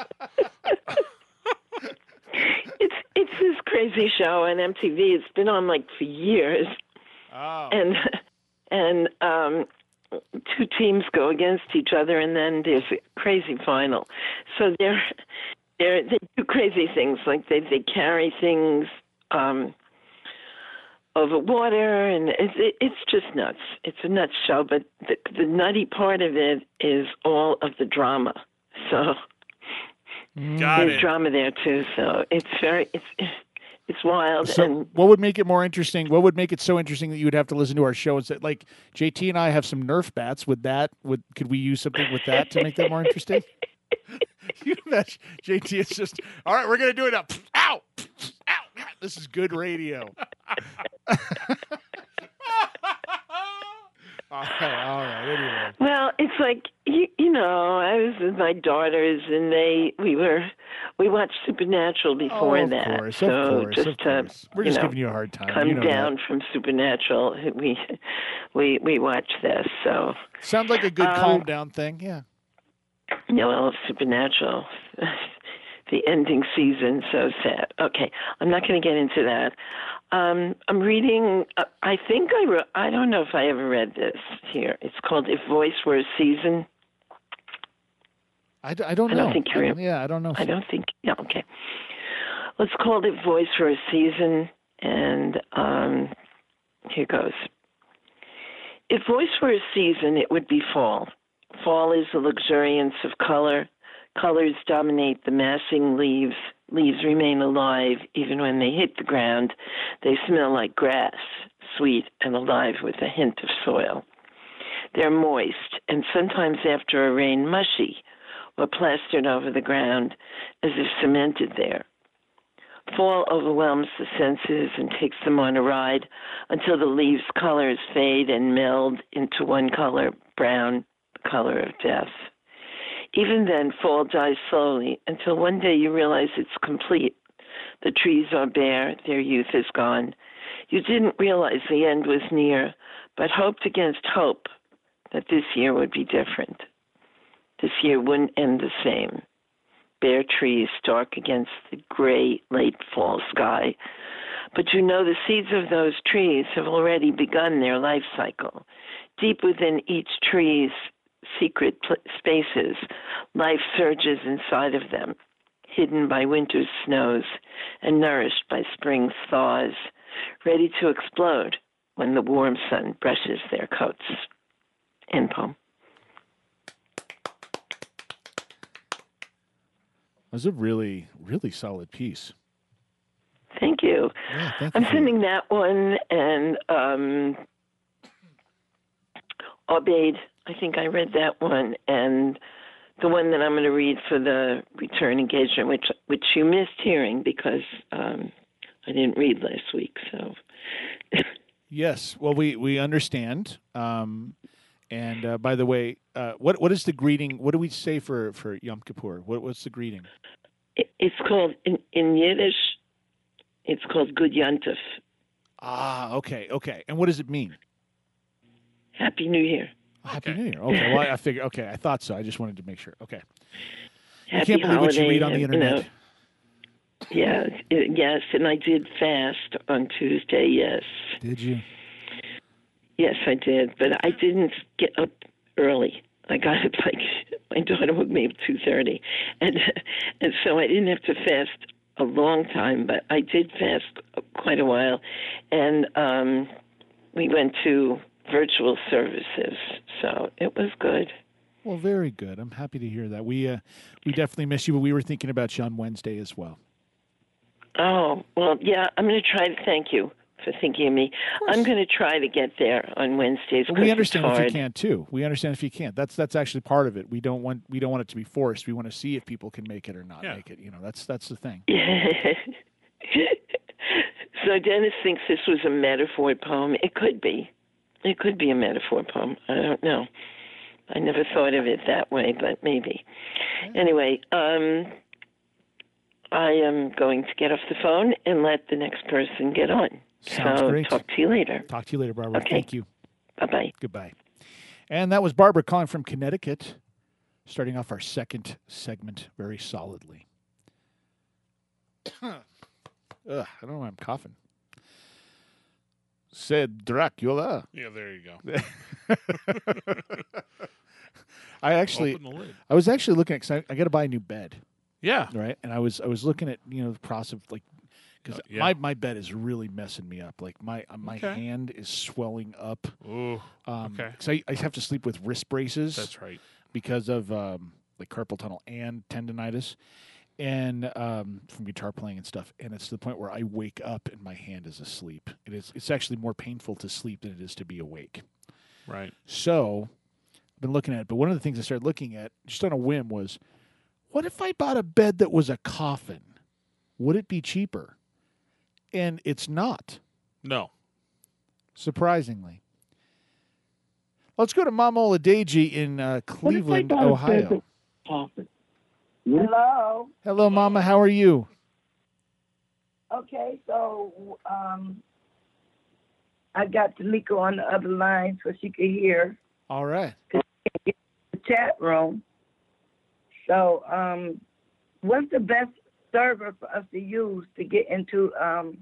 It's this crazy show on MTV. It's been on for years. Oh. And two teams go against each other, and then there's a crazy final. So they do crazy things, like they carry things over water, and it's just nuts. It's a nuts show, but the nutty part of it is all of the drama. So there's drama there too. So it's wild. So and what would make it more interesting? What would make it so interesting that you would have to listen to our show and say, like, JT and I have some Nerf bats. Could we use something with that to make that more interesting? You imagine JT is just, all right, we're going to do it up. Ow! Ow! This is good radio. All right. Anyway. Well, it's like I was with my daughters, and we watched Supernatural before that. Of course. We're just giving you a hard time. Come down from Supernatural. We watch this. So sounds like a good calm down thing. Yeah. No, well, Supernatural, the ending season, so sad. Okay, I'm not going to get into that. I'm reading, I don't know if I ever read this here. It's called If Voice Were a Season. I don't know. I don't think you're I don't know. I don't think, yeah, okay. Let's call it Voice for a Season, and here goes. If voice were a season, it would be fall. Fall is the luxuriance of color. Colors dominate the massing leaves. Leaves remain alive even when they hit the ground. They smell like grass, sweet and alive with a hint of soil. They're moist, and sometimes after a rain, mushy, or plastered over the ground as if cemented there. Fall overwhelms the senses and takes them on a ride until the leaves' colors fade and meld into one color, brown, the color of death. Even then, fall dies slowly until one day you realize it's complete. The trees are bare, their youth is gone. You didn't realize the end was near, but hoped against hope that this year would be different. This year wouldn't end the same. Bare trees stark against the gray late fall sky. But you know the seeds of those trees have already begun their life cycle. Deep within each tree's secret spaces, life surges inside of them, hidden by winter's snows and nourished by spring's thaws, ready to explode when the warm sun brushes their coats. End poem. That was a really, really solid piece. Thank you. Yeah, thank I'm you. sending that one, and Obeyed, I think I read that one, and the one that I'm going to read for the return engagement, which you missed hearing because I didn't read last week. So yes, well, we understand. And by the way, what is the greeting? What do we say for Yom Kippur? What's the greeting? It's called in Yiddish. It's called Good Yontif. Ah, okay. And what does it mean? Happy New Year. Happy New Year. Okay, well, I figured. Okay, I thought so. I just wanted to make sure. Okay. I Happy can't believe what you holiday, read on the internet. Yes, and I did fast on Tuesday. Yes. Did you? Yes, I did, but I didn't get up early. I got up my daughter woke me up 2:30, and so I didn't have to fast a long time, but I did fast quite a while, and we went to virtual services, so it was good. Well, very good. I'm happy to hear that. We definitely miss you, but we were thinking about you on Wednesday as well. Oh, well, yeah, I'm going to try to thank you for thinking of me. I'm going to try to get there on Wednesdays. Well, we understand if you can't too. We understand if you can't. That's actually part of it. We don't want it to be forced. We want to see if people can make it or not make it. That's the thing. So Dennis thinks this was a metaphor poem. It could be. It could be a metaphor poem. I don't know. I never thought of it that way, but maybe. Anyway, I am going to get off the phone and let the next person get on. Sounds great. Talk to you later. Talk to you later, Barbara. Okay. Thank you. Bye-bye. Goodbye. And that was Barbara calling from Connecticut, starting off our second segment very solidly. I don't know why I'm coughing. Said Dracula. Yeah, there you go. I was actually looking at, because I got to buy a new bed. Yeah. Right. And I was looking at, the process of because my bed is really messing me up. Like my hand is swelling up. Ooh. Okay. Because I have to sleep with wrist braces. That's right. Because of carpal tunnel and tendonitis, and from guitar playing and stuff. And it's to the point where I wake up and my hand is asleep. It's actually more painful to sleep than it is to be awake. Right. So I've been looking at it. But one of the things I started looking at just on a whim was, what if I bought a bed that was a coffin? Would it be cheaper? And it's not. No. Surprisingly. Let's go to Mama Oladeji in Cleveland, Ohio. Hello. Hello, Mama. How are you? Okay, so I got Tamika on the other line so she could hear. All right. The chat room. So, what's the best server for us to use to get into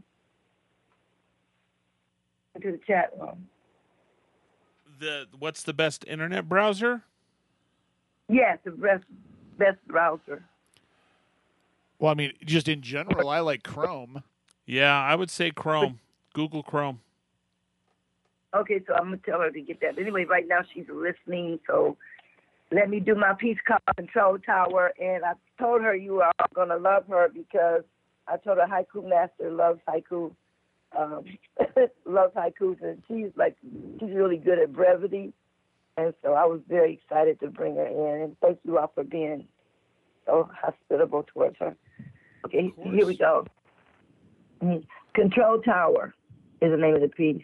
the chat room? What's the best internet browser? Yes, the best browser. Well, I mean, just in general, I like Chrome. Yeah, I would say Chrome. Google Chrome. Okay, so I'm going to tell her to get that. Anyway, right now she's listening, so let me do my piece called Control Tower. And I told her you are going to love her because I told her Haiku Master loves haiku. Loves haikus, and she's really good at brevity. And so I was very excited to bring her in. And thank you all for being so hospitable towards her. Okay, here we go. Control Tower is the name of the piece.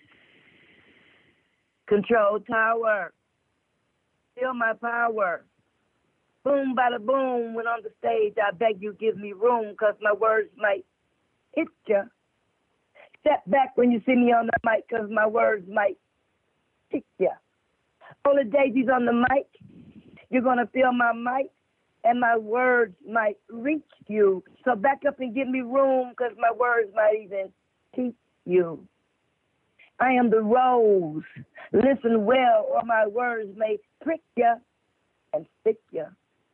Control Tower, feel my power. Boom, bada boom, when on the stage, I beg you give me room, because my words might hit ya. Step back when you see me on the mic, because my words might hit ya. Oladeji's on the mic. You're going to feel my mic, and my words might reach you. So back up and give me room, because my words might even teach you. I am the rose. Listen well, or my words may prick ya and stick ya.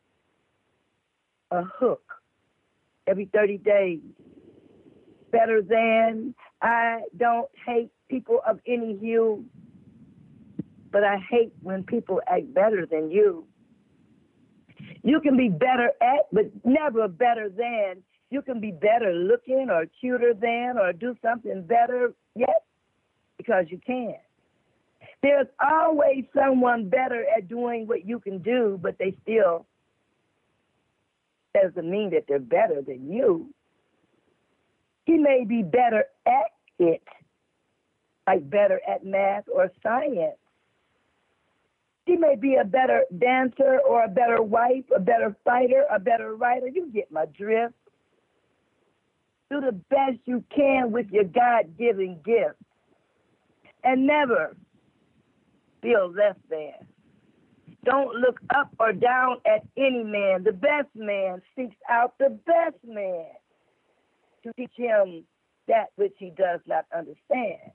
A hook every 30 days. Better than, I don't hate people of any hue, but I hate when people act better than you. You can be better at, but never better than. You can be better looking or cuter than or do something better yet because you can. There's always someone better at doing what you can do, but they still doesn't mean that they're better than you. He may be better at it, like better at math or science. She may be a better dancer or a better wife, a better fighter, a better writer. You get my drift. Do the best you can with your God-given gift. And never feel less than. Don't look up or down at any man. The best man seeks out the best man to teach him that which he does not understand.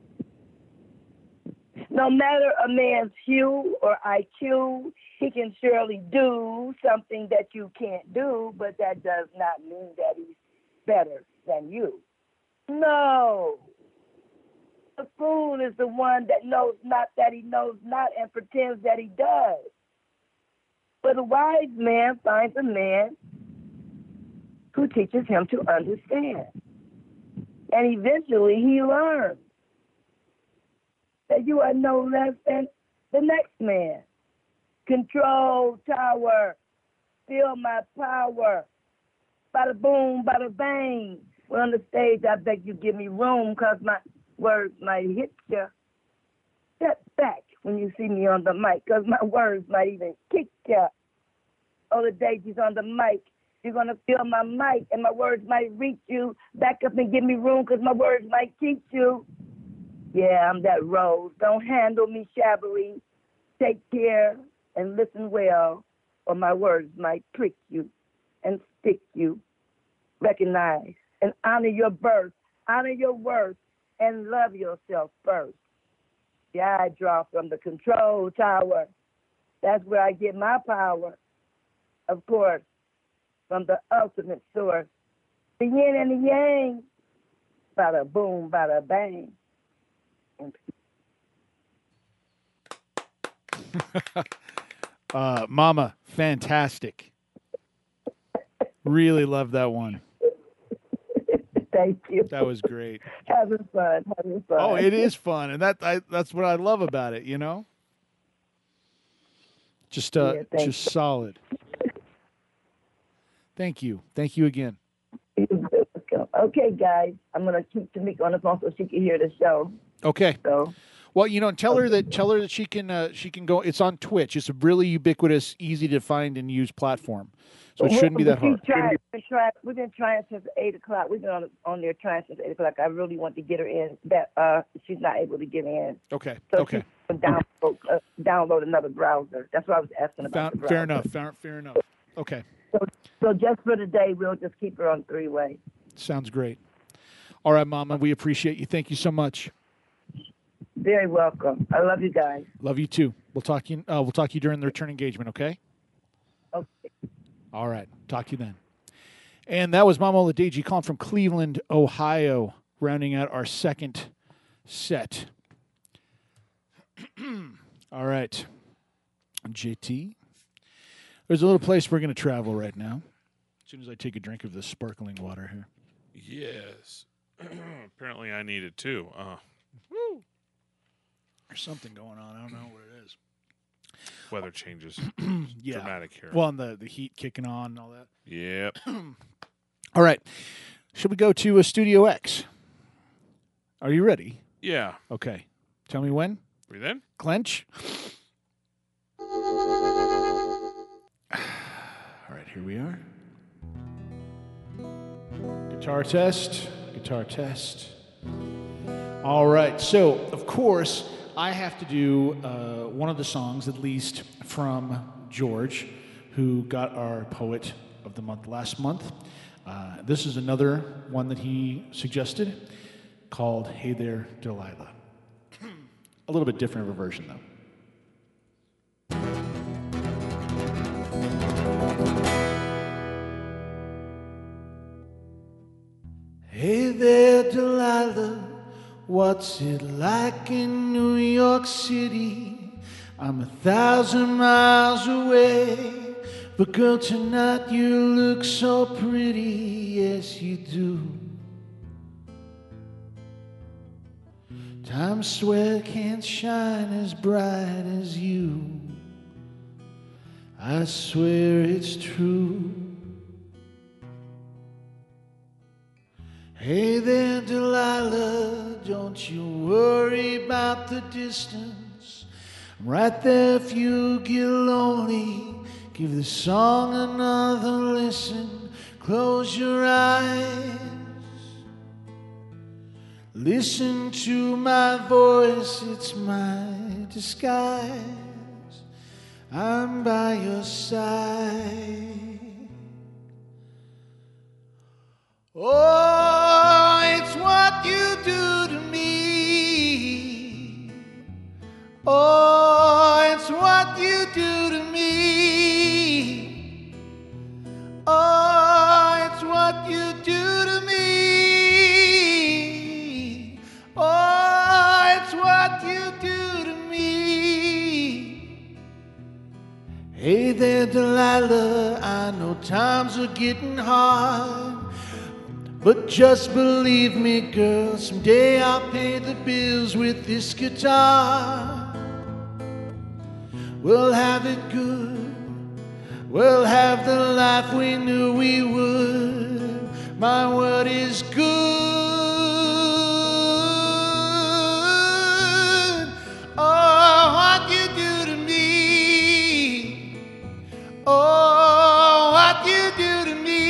No matter a man's hue or IQ, he can surely do something that you can't do, but that does not mean that he's better than you. No. The fool is the one that knows not that he knows not and pretends that he does. But a wise man finds a man who teaches him to understand. And eventually he learned that you are no less than the next man. Control tower, feel my power. Bada boom, bada bang. Well, on the stage, I beg you give me room, 'cause my words might hit you. Step back when you see me on the mic, 'cause my words might even kick you. Oh, the day she's on the mic, you're going to feel my mic, and my words might reach you. Back up and give me room, 'cause my words might teach you. Yeah, I'm that rose. Don't handle me shabbily. Take care and listen well, or my words might prick you and stick you. Recognize and honor your birth, honor your worth, and love yourself first. Yeah, I draw from the control tower. That's where I get my power. Of course, from the ultimate source. The yin and the yang. Bada boom, bada bang. Mama, fantastic. Really love that one. Thank you. That was great. Having fun. Oh, it is fun, and that's what I love about it. You know, just solid. Thank you again. Okay, guys, I'm gonna keep Tamika on the phone so she can hear the show. Okay. So, well, tell her that she can go. It's on Twitch. It's a really ubiquitous, easy to find and use platform, so it shouldn't be that hard. We've been trying since 8 o'clock. We've been on there trying since 8 o'clock. I really want to get her in. That she's not able to get in. Okay. So okay. She can download another browser. That's what I was asking about. Fair enough. Fair enough. Okay. So just for today, we'll just keep her on three-way. Sounds great. All right, Mama, we appreciate you. Thank you so much. Very welcome. I love you guys. Love you too. We'll talk to you during the return engagement, okay? Okay. All right. Talk to you then. And that was Mama Oladeji calling from Cleveland, Ohio, rounding out our second set. All right. JT. There's a little place we're going to travel right now. As soon as I take a drink of this sparkling water here. Yes. Apparently I need it too. Woo. There's something going on. I don't know what it is. Weather changes. Yeah. Dramatic here. Well, and the heat kicking on and all that. Yep. All right. Should we go to Studio X? Are you ready? Yeah. Okay. Tell me when. Breathe in. Clench. All right, here we are. Guitar test. All right, so, of course, I have to do one of the songs, at least, from George, who got our Poet of the Month last month. This is another one that he suggested called Hey There, Delilah. A little bit different of a version, though. Hey there, Delilah, what's it like in New York City? I'm 1,000 miles away, but girl, tonight you look so pretty, yes you do. Times Square can't shine as bright as you. I swear it's true. Hey there, Delilah, don't you worry about the distance. I'm right there if you get lonely. Give the song another listen. Close your eyes. Listen to my voice, it's my disguise. I'm by your side. Oh, it's what you do to me. Oh, it's what you do to me. Oh, it's what you do to me. Oh, it's what you do to me. Hey there, Delilah, I know times are getting hard, But just believe me, girl, someday I'll pay the bills with this guitar. We'll have it good. We'll have the life we knew we would. My word is good. Oh, what you do to me. Oh, what you do to me.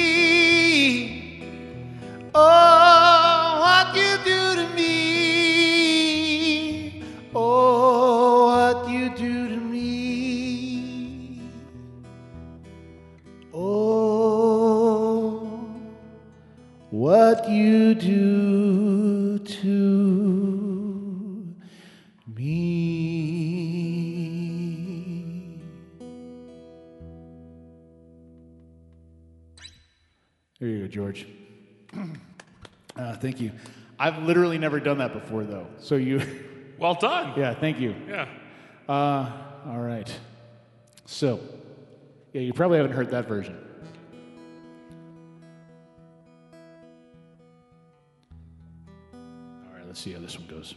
Oh, what you do to me. Oh, what you do to me. Oh, what you do to me. There you go, George. Thank you. I've literally never done that before, though. So you... Well done. Yeah, thank you. Yeah. All right. So, yeah, you probably haven't heard that version. All right, let's see how this one goes.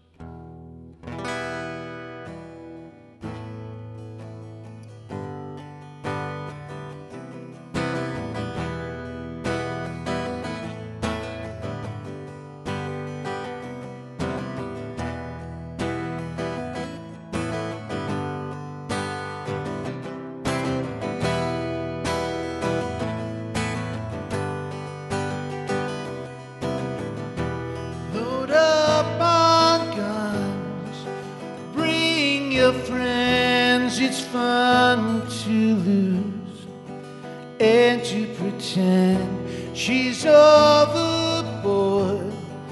Load up on guns, bring your friends, it's fun to lose and to pretend she's overboard,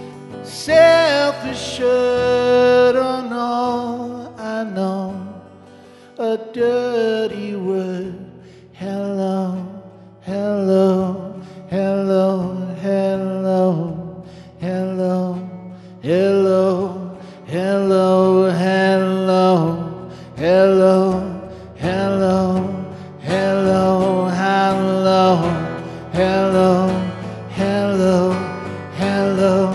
self-assured. Oh no, I know a dirty word. Hello, hello, hello, hello. Hello, hello, hello, hello, hello, hello, hello, hello, hello, hello, hello.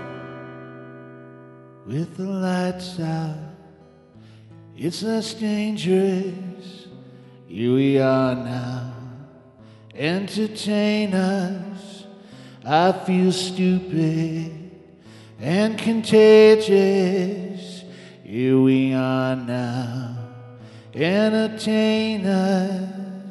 With the lights out, it's less dangerous. Here we are now. Entertain us. I feel stupid and contagious. Here we are now. Entertain us.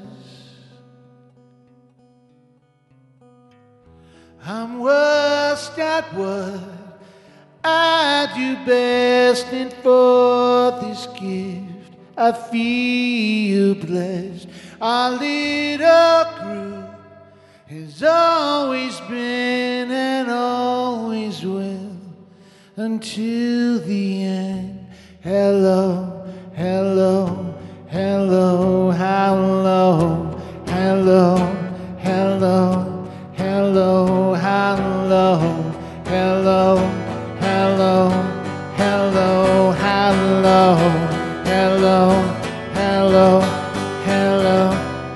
I'm worst at what I do best, and for this gift I feel blessed. Our little group has always been and always will until the end. Hello, hello, hello, hello, hello, hello, hello, hello, hello, hello, hello, hello, hello, hello.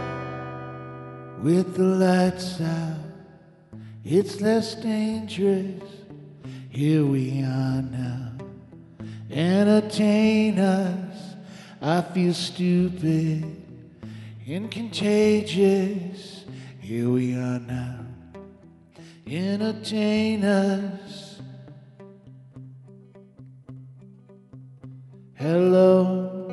With the lights out, it's less dangerous. Here we are now. Entertain us. I feel stupid and contagious. Here we are now. Entertain us. Hello.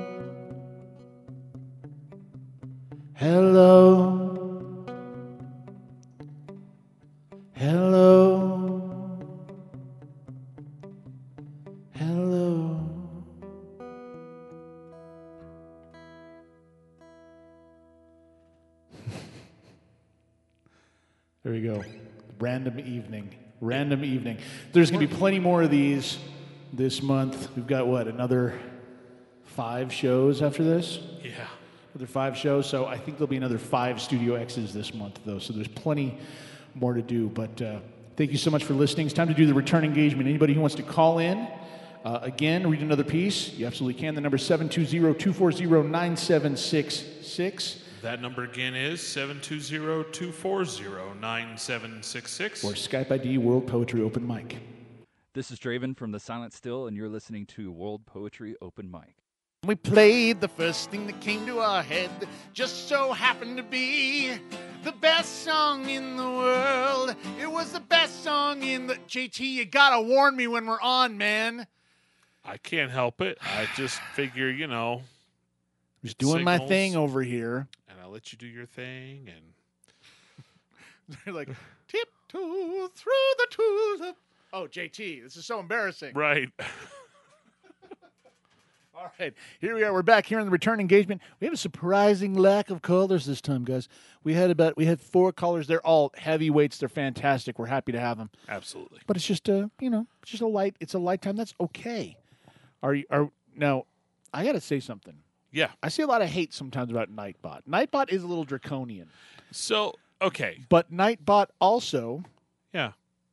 Hello. Hello, hello. There we go. Random evening. Random evening. There's going to be plenty more of these this month. We've got, what, another 5 shows after this? Yeah. Another 5 shows. So I think there'll be another 5 Studio X's this month, though. So there's plenty more to do. But thank you so much for listening. It's time to do the return engagement. Anybody who wants to call in, again, read another piece, you absolutely can. The number is 720-240-9766. That number again is 720-240-9766. Or Skype ID World Poetry Open Mic. This is Draven from The Silent Still, and you're listening to World Poetry Open Mic. We played the first thing that came to our head, just so happened to be the best song in the world. It was the best song in the... JT, you gotta warn me when we're on, man. I can't help it. I just figure, Just doing my thing over here. And I'll let you do your thing. And they're like, tiptoe through the tulip. Oh, JT, this is so embarrassing. Right. All right, here we are. We're back here in the return engagement. We have a surprising lack of callers this time, guys. We had 4 callers. They're all heavyweights. They're fantastic. We're happy to have them. Absolutely. But it's just a light. It's a light time. That's okay. Now? I got to say something. Yeah, I see a lot of hate sometimes about Nightbot. Nightbot is a little draconian. So okay, but Nightbot also. Yeah.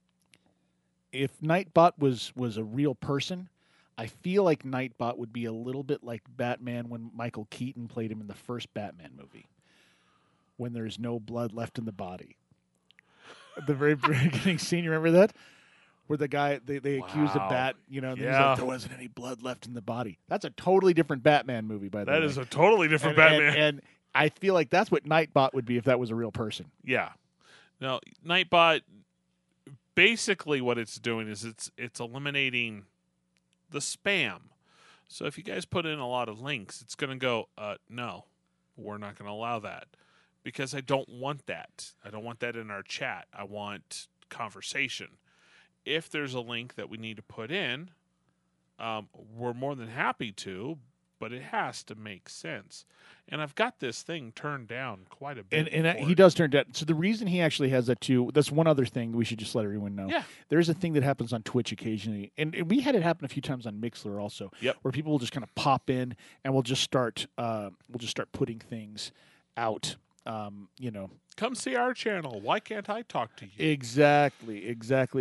If Nightbot was a real person, I feel like Nightbot would be a little bit like Batman when Michael Keaton played him in the first Batman movie, when there's no blood left in the body. At the very beginning scene, you remember that? Where the guy, they accused the bat, and he's like, there wasn't any blood left in the body. That's a totally different Batman movie, by the way. That is a totally different Batman. And I feel like that's what Nightbot would be if that was a real person. Yeah. Now, Nightbot, basically what it's doing is it's eliminating the spam. So if you guys put in a lot of links, it's going to go, no, we're not going to allow that, because I don't want that. I don't want that in our chat. I want conversation. If there's a link that we need to put in, we're more than happy to, but it has to make sense. And I've got this thing turned down quite a bit. And he does turn down. So the reason he actually has that too, that's one other thing we should just let everyone know. Yeah. There's a thing that happens on Twitch occasionally. And we had it happen a few times on Mixler also. Yep. Where people will just kind of pop in and we'll just start putting things out. Come see our channel. Why can't I talk to you? Exactly.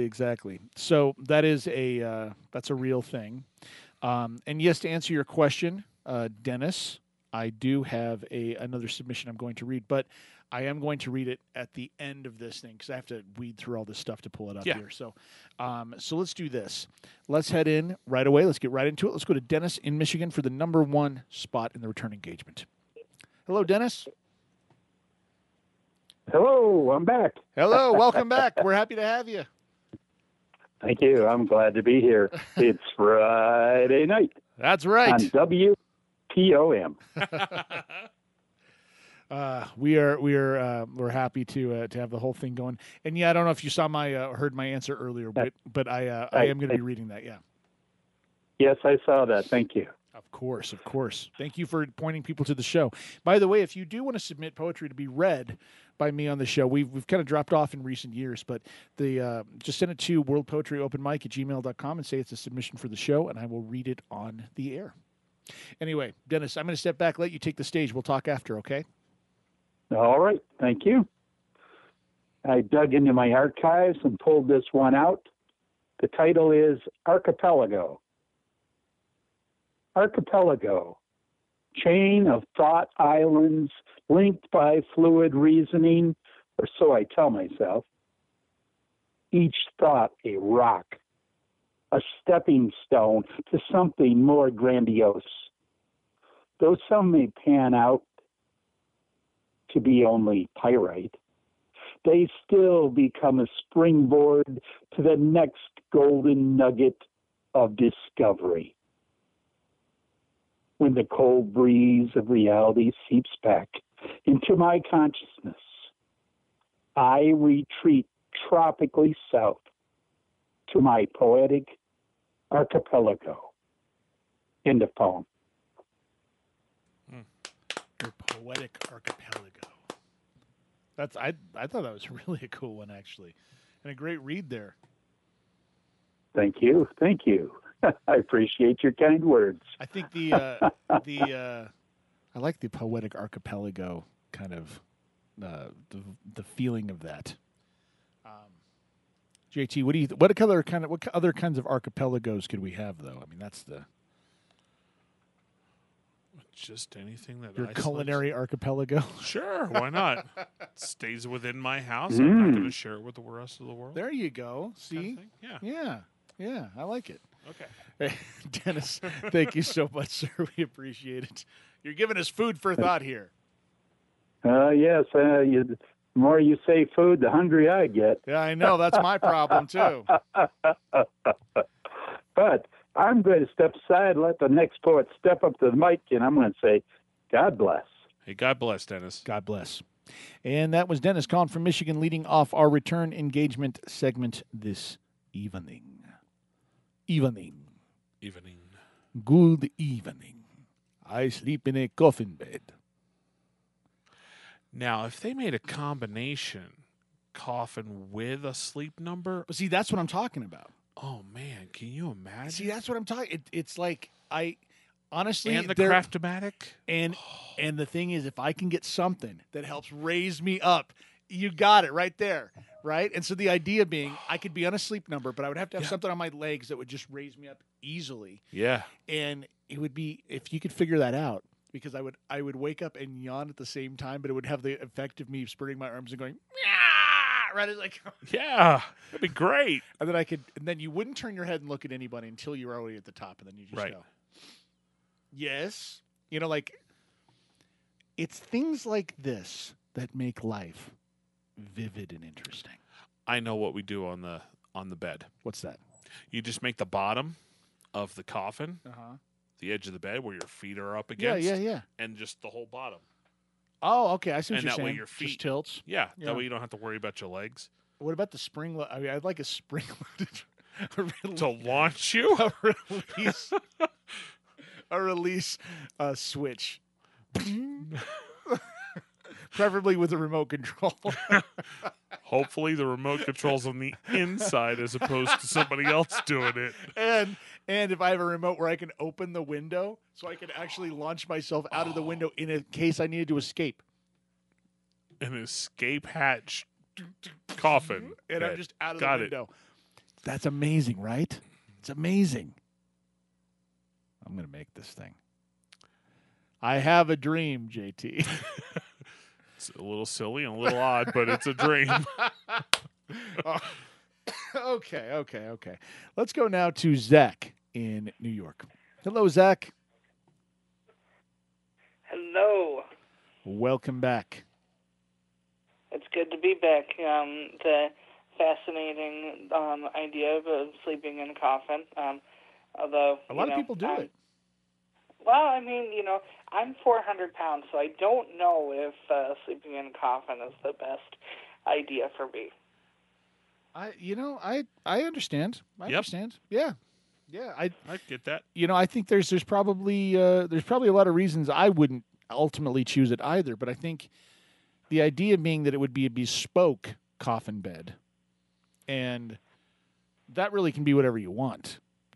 So that is that's a real thing. And yes, to answer your question, Dennis, I do have another submission I'm going to read, but I am going to read it at the end of this thing because I have to weed through all this stuff to pull it up here. So let's do this. Let's head in right away. Let's get right into it. Let's go to Dennis in Michigan for the number 1 spot in the return engagement. Hello, Dennis. Hello, I'm back. Hello, welcome back. We're happy to have you. Thank you. I'm glad to be here. It's Friday night. That's right. On WPOM. We're happy to have the whole thing going. And yeah, I don't know if you saw heard my answer earlier, but I am going to be reading that. Yeah. Yes, I saw that. Thank you. Of course. Thank you for pointing people to the show. By the way, if you do want to submit poetry to be read by me on the show, we've kind of dropped off in recent years, but just send it to worldpoetryopenmic@gmail.com and say it's a submission for the show, and I will read it on the air. Anyway, Dennis, I'm going to step back, let you take the stage. We'll talk after, okay? All right. Thank you. I dug into my archives and pulled this one out. The title is Archipelago. Archipelago, chain of thought islands linked by fluid reasoning, or so I tell myself. Each thought a rock, a stepping stone to something more grandiose. Though some may pan out to be only pyrite, they still become a springboard to the next golden nugget of discovery. When the cold breeze of reality seeps back into my consciousness, I retreat tropically south to my poetic archipelago. End of poem. Your poetic archipelago. I thought that was really a cool one, actually, and a great read there. Thank you. I appreciate your kind words. I think I like the poetic archipelago kind of the feeling of that. JT, what other kinds of archipelagos could we have though? I mean, that's the Just anything that Your isolates- culinary archipelago. Sure, why not? Stays within my house. I'm not going to share it with the rest of the world. There you go. See? Yeah. Yeah, I like it. Okay. Hey, Dennis, thank you so much, sir. We appreciate it. You're giving us food for thought here. Yes, the more you say food, the hungrier I get. Yeah, I know. That's my problem, too. But I'm going to step aside, let the next poet step up to the mic, and I'm going to say, God bless. Hey, God bless, Dennis. God bless. And that was Dennis calling from Michigan, leading off our return engagement segment this evening. Evening. Good evening. I sleep in a coffin bed. Now, if they made a combination coffin with a sleep number. See, that's what I'm talking about. Oh, man. Can you imagine? See, that's what I'm talking. It's like honestly, and the Craft-O-Matic. And the thing is, if I can get something that helps raise me up, you got it right there, right? And so the idea being, I could be on a sleep number, but I would have to have something on my legs that would just raise me up easily. Yeah. And it would be, if you could figure that out, because I would wake up and yawn at the same time, but it would have the effect of me spreading my arms and going, right? It's like, yeah, that'd be great. And then you wouldn't turn your head and look at anybody until you were already at the top, and then you just go, yes. Like, it's things like this that make life vivid and interesting. I know what we do on the bed. What's that? You just make the bottom of the coffin, the edge of the bed where your feet are up Yeah, against, and just the whole bottom. Oh, okay. I see what and you're that saying. way your feet just tilts. Yeah, that way you don't have to worry about your legs. What about the spring? I mean, I'd like a spring to launch you. A release switch. Preferably with a remote control. Hopefully the remote control's on the inside as opposed to somebody else doing it. And if I have a remote where I can open the window so I can actually launch myself out of the window in a case I needed to escape. An escape hatch coffin. And I'm just out of the Got window. That's amazing, right? It's amazing. I'm going to make this thing. I have a dream, JT. It's a little silly and a little odd, but it's a dream. Okay. Let's go now to Zach in New York. Hello, Zach. Hello. Welcome back. It's good to be back. The fascinating idea of sleeping in a coffin. Although a lot of people do it. Well, I mean, I'm 400 pounds, so I don't know if sleeping in a coffin is the best idea for me. I understand. I understand. Yeah. I get that. I think there's probably a lot of reasons I wouldn't ultimately choose it either, but I think the idea being that it would be a bespoke coffin bed, and that really can be whatever you want,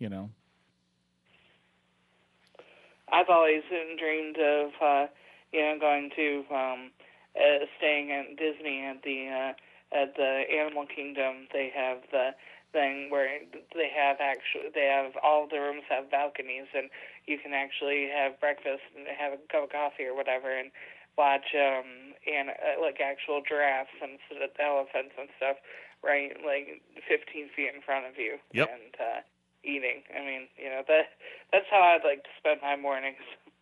I've always dreamed of, going to staying at Disney at the Animal Kingdom. They have the thing where they have all the rooms have balconies, and you can actually have breakfast and have a cup of coffee or whatever, and watch like actual giraffes and elephants and stuff, right, like 15 feet in front of you. Yep. And eating. I mean, that's how I'd like to spend my mornings.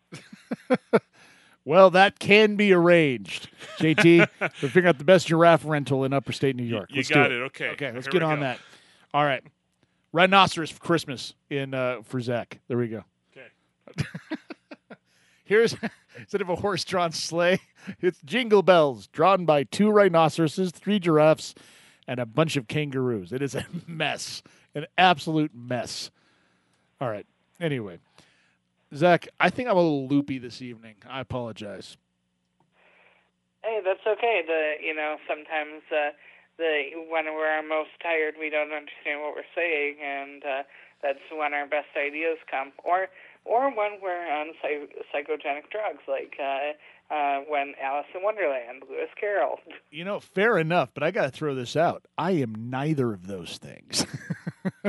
Well, that can be arranged. JT, we're figuring out the best giraffe rental in upstate New York. You got it. Okay. Okay, let's Here get we on go. that. All right. Rhinoceros for Christmas for Zach. There we go. Okay. Here's, instead of a horse-drawn sleigh, it's Jingle Bells, drawn by 2 rhinoceroses, 3 giraffes, and a bunch of kangaroos. It is a mess. An absolute mess. All right. Anyway, Zach, I think I'm a little loopy this evening. I apologize. Hey, that's okay. Sometimes when we're most tired, we don't understand what we're saying, and that's when our best ideas come. Or when we're on psychogenic drugs, like when Alice in Wonderland, Lewis Carroll. Fair enough, but I got to throw this out. I am neither of those things.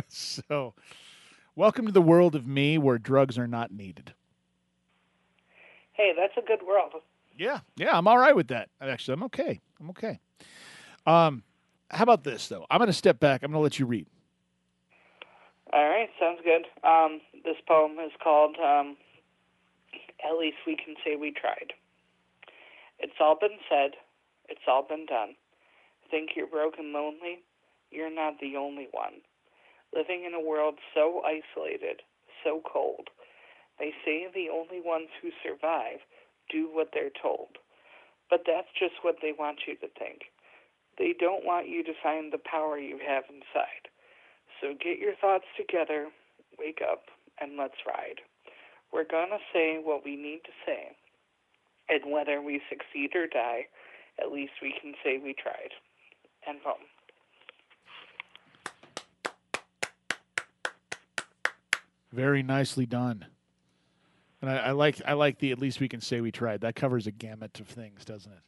So, welcome to the world of me where drugs are not needed. hey, that's a good world. Yeah, I'm all right with that. Actually, I'm okay. How about this, though? I'm going to step back. I'm going to let you read. All right, sounds good. This poem is called At Least We Can Say We Tried. It's all been said. It's all been done. Think you're broken, lonely? You're not the only one. Living in a world so isolated, so cold. They say the only ones who survive do what they're told. But that's just what they want you to think. They don't want you to find the power you have inside. So get your thoughts together, wake up, and let's ride. We're going to say what we need to say. And whether we succeed or die, at least we can say we tried. End poem. Very nicely done. And I like the at least we can say we tried. That covers a gamut of things, doesn't it?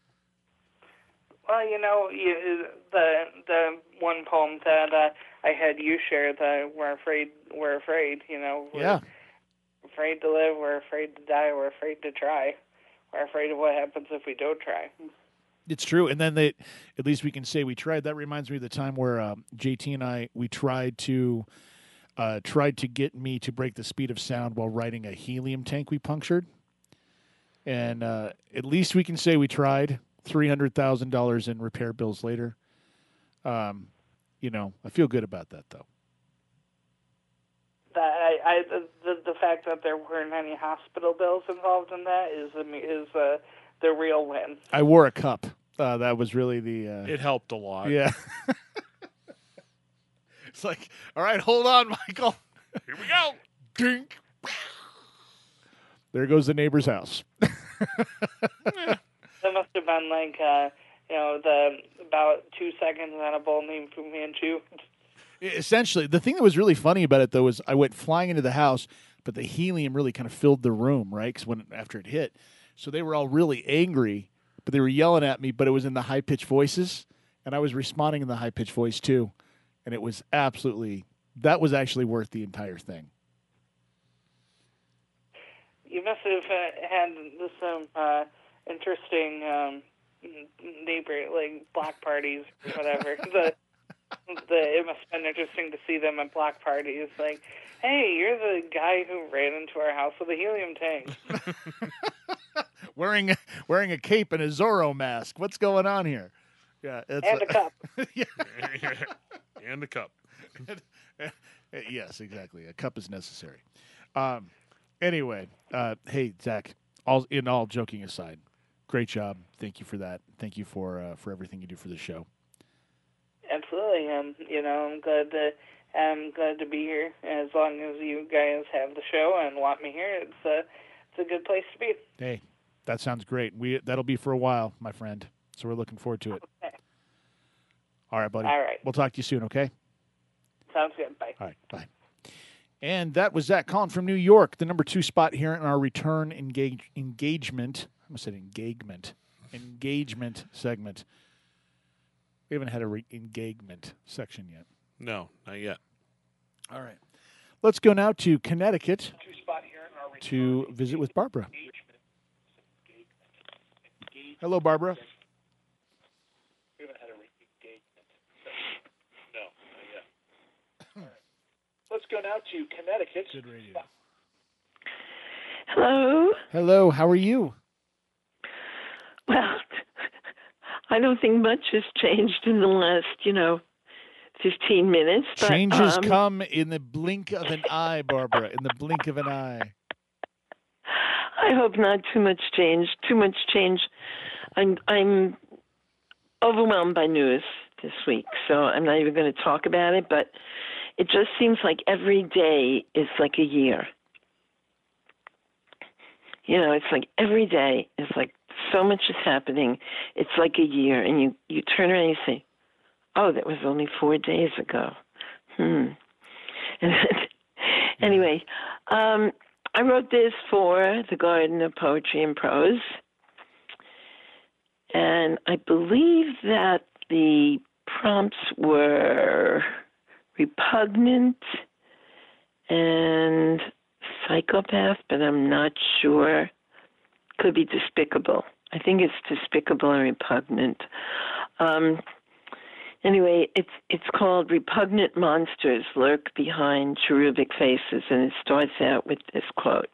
Well, the one poem that I had you share, the we're afraid, we're afraid, we're afraid to live, we're afraid to die, we're afraid to try. We're afraid of what happens if we don't try. It's true. And then at least we can say we tried. That reminds me of the time where JT and we tried to get me to break the speed of sound while riding a helium tank we punctured. And at least we can say we tried. $300,000 in repair bills later. I feel good about that, though. The fact that there weren't any hospital bills involved in that is the real win. I wore a cup. That was really the. It helped a lot. Yeah. It's like, all right, hold on, Michael. Here we go. Dink. There goes the neighbor's house. That must have been like, the about 2 seconds on a bull named Fu Manchu. Essentially, the thing that was really funny about it, though, was I went flying into the house, but the helium really kind of filled the room, right? Because after it hit, so they were all really angry, but they were yelling at me, but it was in the high-pitched voices, and I was responding in the high-pitched voice, too. And it was that was actually worth the entire thing. You must have had some interesting neighbor, like block parties or whatever. It must have been interesting to see them at block parties. Like, hey, you're the guy who ran into our house with a helium tank. wearing a cape and a Zorro mask. What's going on here? Yeah, and a cup. Yeah. And a cup. Yes, exactly. A cup is necessary. Anyway, hey, Zach, all joking aside, great job. Thank you for that. Thank you for everything you do for the show. Absolutely. I'm glad to be here. As long as you guys have the show and want me here, it's a good place to be. Hey, that sounds great. That'll be for a while, my friend. So we're looking forward to it. Okay. All right, buddy. All right. We'll talk to you soon, okay? Sounds good. Bye. All right, bye. And that was Zach calling from New York, the number 2 spot here in our return engagement. I almost said engagement segment. We haven't had a engagement section yet. No, not yet. All right. Let's go now to Connecticut to visit with Barbara. Hello, Barbara. We haven't had a engagement. No, not yet. Let's go now to Connecticut. Good radio. Hello. Hello. How are you? Well, I don't think much has changed in the last, 15 minutes. But, changes come in the blink of an eye, Barbara, in the blink of an eye. I hope not too much change. Too much change. I'm overwhelmed by news this week, so I'm not even going to talk about it, but it just seems like every day is like a year. It's like every day is like so much is happening. It's like a year, and you turn around and you say, oh, that was only 4 days ago. And anyway, I wrote this for the Garden of Poetry and Prose, and I believe that the prompts were repugnant and psychopath, but I'm not sure. could be despicable. I think it's despicable and repugnant. Anyway, it's called Repugnant Monsters Lurk Behind Cherubic Faces, and it starts out with this quote.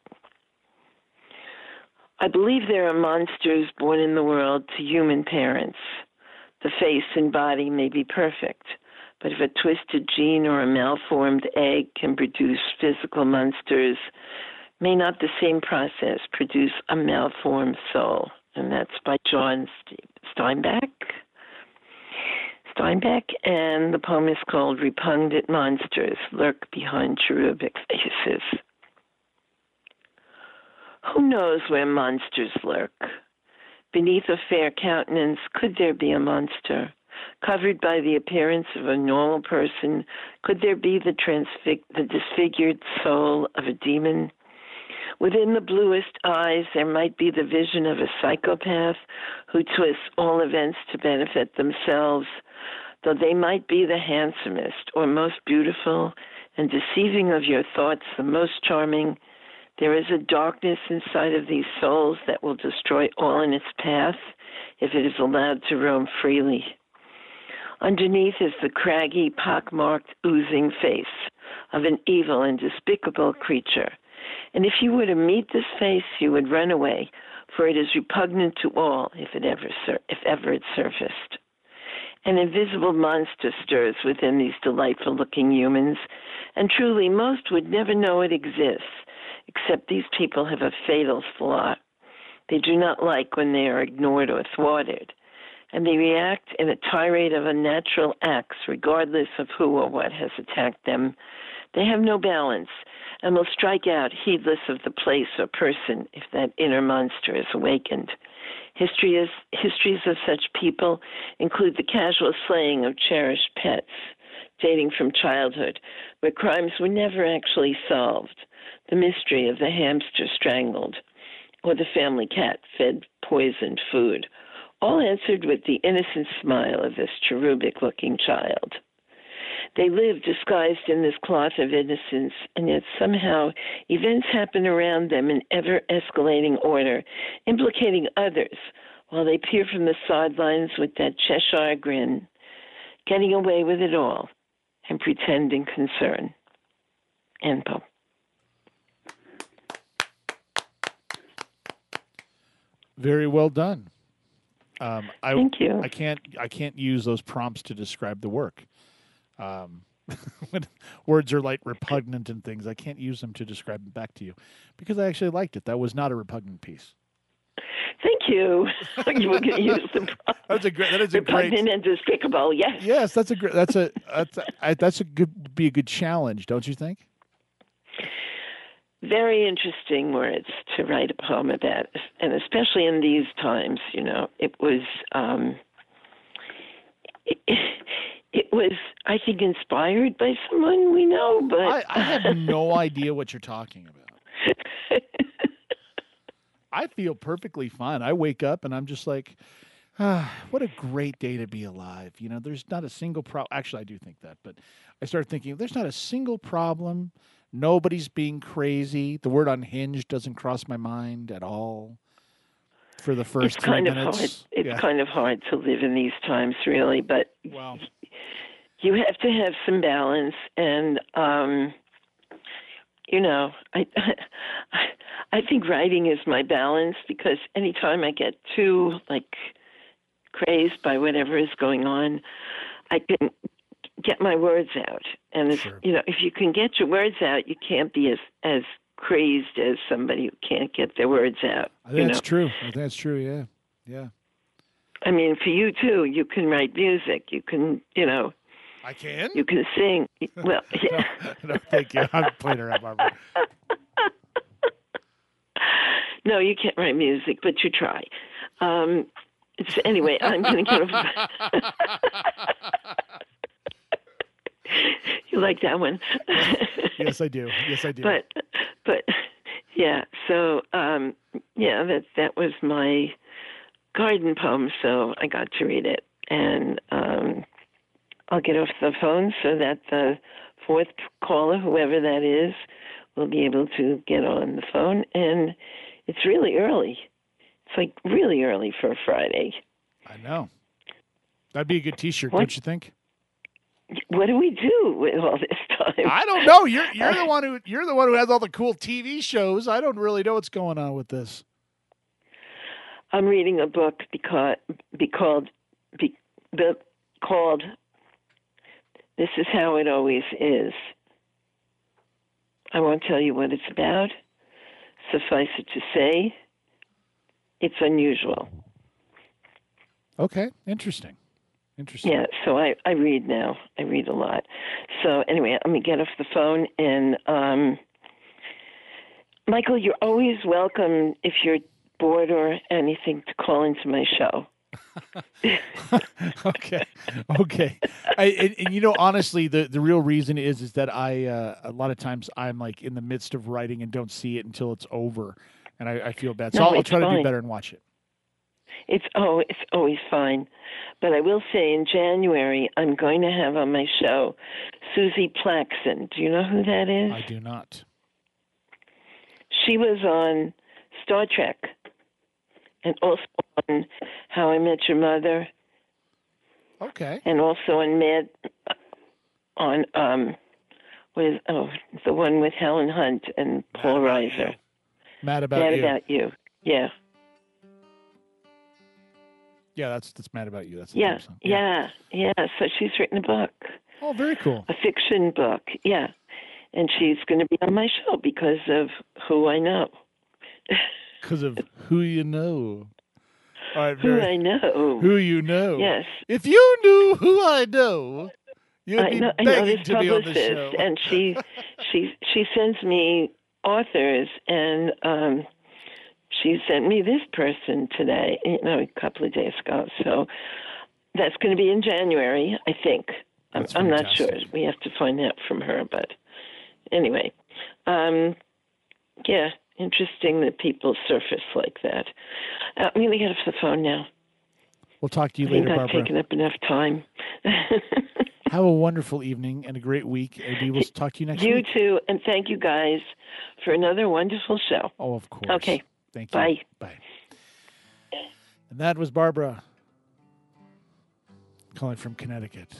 I believe there are monsters born in the world to human parents. The face and body may be perfect, but if a twisted gene or a malformed egg can produce physical monsters, may not the same process produce a malformed soul? And that's by John Steinbeck. And the poem is called Repugnant Monsters Lurk Behind Cherubic Faces. Who knows where monsters lurk? Beneath a fair countenance, could there be a monster? Covered by the appearance of a normal person, could there be the disfigured soul of a demon? Within the bluest eyes, there might be the vision of a psychopath who twists all events to benefit themselves, though they might be the handsomest or most beautiful and deceiving of your thoughts, the most charming. There is a darkness inside of these souls that will destroy all in its path if it is allowed to roam freely. Underneath is the craggy, pockmarked, oozing face of an evil and despicable creature. And if you were to meet this face, you would run away, for it is repugnant to all if ever it surfaced. An invisible monster stirs within these delightful-looking humans, and truly most would never know it exists, except these people have a fatal flaw. They do not like when they are ignored or thwarted, and they react in a tirade of unnatural acts regardless of who or what has attacked them. They have no balance and will strike out heedless of the place or person if that inner monster is awakened. Histories of such people include the casual slaying of cherished pets, dating from childhood, where crimes were never actually solved, the mystery of the hamster strangled, or the family cat fed poisoned food, all answered with the innocent smile of this cherubic-looking child. They live disguised in this cloth of innocence, and yet somehow events happen around them in ever-escalating order, implicating others, while they peer from the sidelines with that Cheshire grin, getting away with it all and pretending concern. End poem. Very well done. Thank you. I can't use those prompts to describe the work. When words are like repugnant and things, I can't use them to describe them back to you because I actually liked it. That was not a repugnant piece. Thank you. You were going to use the That is a repugnant and despicable. Yes. Yes, that's a good challenge, don't you think? Very interesting words to write a poem about, and especially in these times. It was. It was, I think, inspired by someone we know, but I have no idea what you're talking about. I feel perfectly fine. I wake up and I'm just like, what a great day to be alive. There's not a single problem. Actually, I do think that, but I start thinking there's not a single problem. Nobody's being crazy. The word unhinged doesn't cross my mind at all for the first 3 minutes. It's kind of hard to live in these times, really, but you have to have some balance, and I think writing is my balance, because anytime I get too crazed by whatever is going on, I can get my words out. And if you can get your words out, you can't be as crazed as somebody who can't get their words out. I think that's true. I think that's true. Yeah. I mean, for you too, you can write music. You can, I can? You can sing. Well, yeah. No, thank you. I'm playing around, Barbara. No, you can't write music, but you try. Anyway, I'm going to get over. You like that one? Yes, I do. But yeah. So that was my garden poem. So I got to read it, and I'll get off the phone so that the fourth caller, whoever that is, will be able to get on the phone. And it's really early. It's like really early for a Friday. I know. That'd be a good T-shirt, don't you think? What do we do with all this time? I don't know. You're the one who has all the cool TV shows. I don't really know what's going on with this. I'm reading a book called "This Is How It Always Is." I won't tell you what it's about. Suffice it to say, it's unusual. Okay, interesting. Yeah, so I read now. I read a lot. So anyway, let me get off the phone. And Michael, you're always welcome if you're bored or anything to call into my show. Okay. And honestly, the real reason is that I a lot of times I'm like in the midst of writing and don't see it until it's over, and I feel bad. So I'll try to do better and watch it. It's always fine. But I will say in January, I'm going to have on my show Susie Plaxton. Do you know who that is? I do not. She was on Star Trek and also on How I Met Your Mother. Okay. And also on the one with Helen Hunt and Paul Reiser. Mad About You. Yeah. Yeah, that's Mad About You. That's yeah. So she's written a book. Oh, very cool. A fiction book, yeah. And she's going to be on my show because of who I know. Because of who you know. All right, who I know. Who you know. Yes. If you knew who I know, you'd be begging to be on the show. And she sends me authors, and she sent me this person today, a couple of days ago. So that's going to be in January, I think. I'm not sure. We have to find out from her. But anyway, yeah, interesting that people surface like that. I'm going to get off the phone now. We'll talk to you later, Barbara. I've taken up enough time. Have a wonderful evening and a great week. And we will talk to you next week. You too, and thank you guys for another wonderful show. Oh, of course. Okay. Thank you. Bye. Bye. And that was Barbara calling from Connecticut.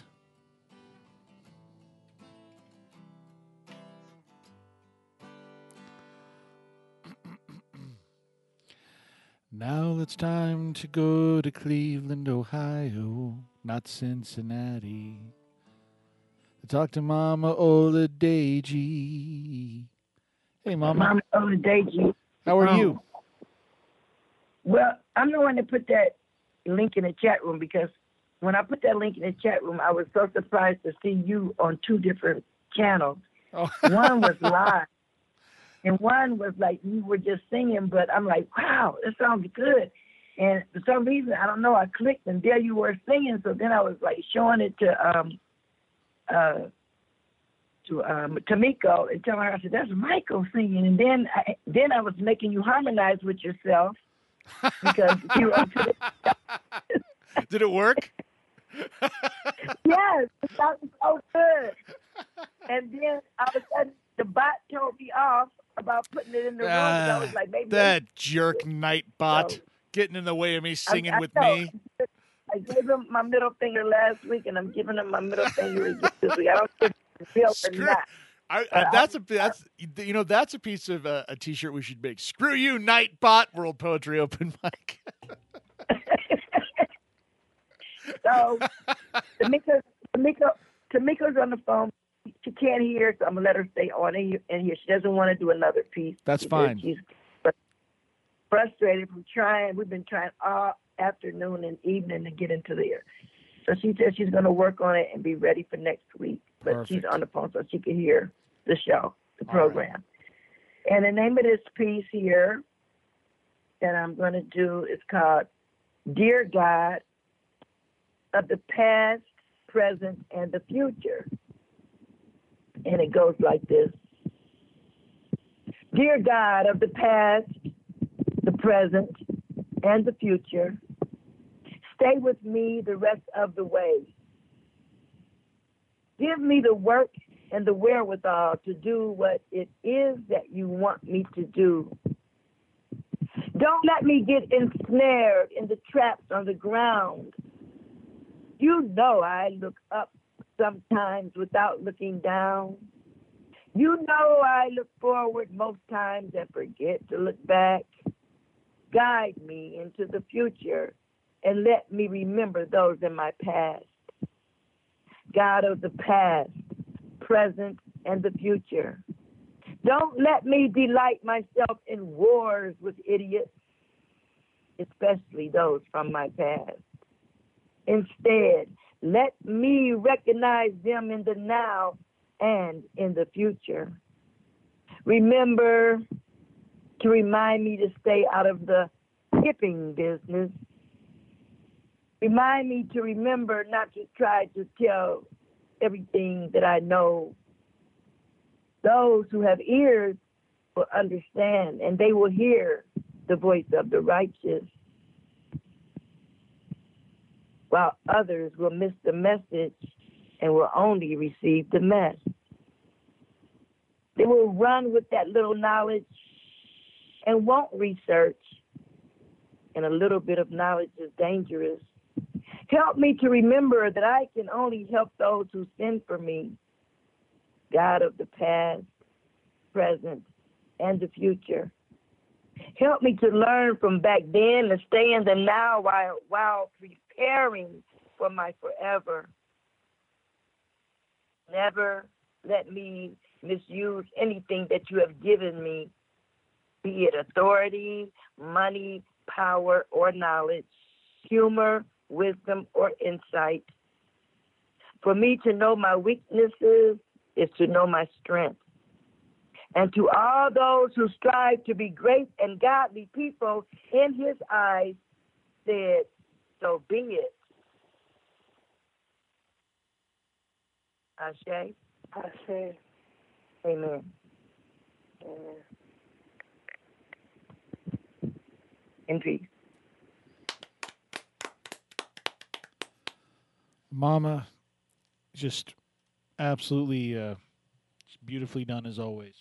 Now it's time to go to Cleveland, Ohio, not Cincinnati, to talk to Mama Oladeji. Hey, Mama. Mama Oladeji. How are you? Well, I'm the one that put that link in the chat room because when I put that link in the chat room, I was so surprised to see you on two different channels. Oh. One was live, and one was like you were just singing, but I'm like, wow, that sounds good. And for some reason, I don't know, I clicked, and there you were singing, so then I was like showing it to Tamiko and telling her, I said, that's Michael singing. And then I was making you harmonize with yourself because you were Did it work? Yes, it sounded so good. And then all of a sudden, the bot told me off about putting it in the room. And I was like, maybe that jerk Nightbot getting in the way of me singing with me. I gave him my middle finger last week, and I'm giving him my middle finger again this week. I don't think it's real or not. That's a piece of a T-shirt we should make. Screw you, Nightbot. World Poetry Open Mic. So Tamiko's on the phone. She can't hear, so I'm gonna let her stay on in here. She doesn't want to do another piece. That's fine. She's frustrated from trying. We've been trying all afternoon and evening to get into there. So she said she's going to work on it and be ready for next week. But Perfect. She's on the phone so she can hear the show, the program. Right. And the name of this piece here that I'm going to do is called Dear God of the Past, Present, and the Future. And it goes like this. Dear God of the past, the present, and the future, stay with me the rest of the way. Give me the work and the wherewithal to do what it is that you want me to do. Don't let me get ensnared in the traps on the ground. You know I look up sometimes without looking down. You know I look forward most times and forget to look back. Guide me into the future and let me remember those in my past. God of the past, present, and the future. Don't let me delight myself in wars with idiots, especially those from my past. Instead, let me recognize them in the now and in the future. Remember to remind me to stay out of the hipping business. Remind me to remember not to try to tell everything that I know. Those who have ears will understand, and they will hear the voice of the righteous, while others will miss the message and will only receive the mess. They will run with that little knowledge and won't research, and a little bit of knowledge is dangerous. Help me to remember that I can only help those who send for me. God of the past, present, and the future. Help me to learn from back then and stay in the now while preparing for my forever. Never let me misuse anything that you have given me, be it authority, money, power, or knowledge, humor, wisdom, or insight. For me to know my weaknesses is to know my strength. And to all those who strive to be great and godly people in his eyes, said, so be it. Ashe? Ashe. Amen. Amen. In peace. Mama, just absolutely beautifully done as always.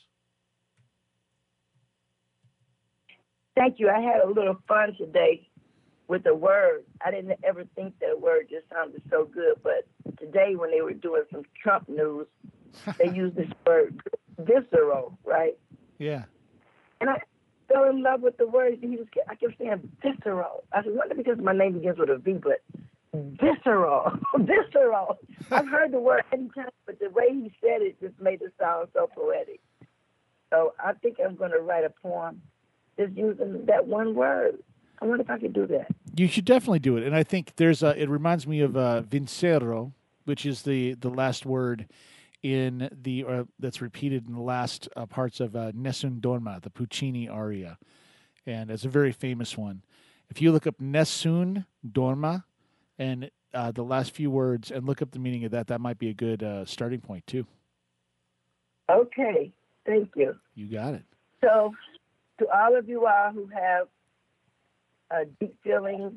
Thank you. I had a little fun today with the word. I didn't ever think that a word just sounded so good, but today when they were doing some Trump news, they used this word, visceral, right? Yeah. And I fell in love with the word. I kept saying visceral. I said, wonder because my name begins with a V, but visceral, visceral. I've heard the word many times, but the way he said it just made it sound so poetic. So I think I'm going to write a poem just using that one word. I wonder if I could do that. You should definitely do it. And I think it reminds me of vincero, which is the last word in that's repeated in the last parts of Nessun Dorma, the Puccini aria. And it's a very famous one. If you look up Nessun Dorma and the last few words and look up the meaning of that, that might be a good starting point too. Okay. Thank you. You got it. So to all of you all who have deep feelings,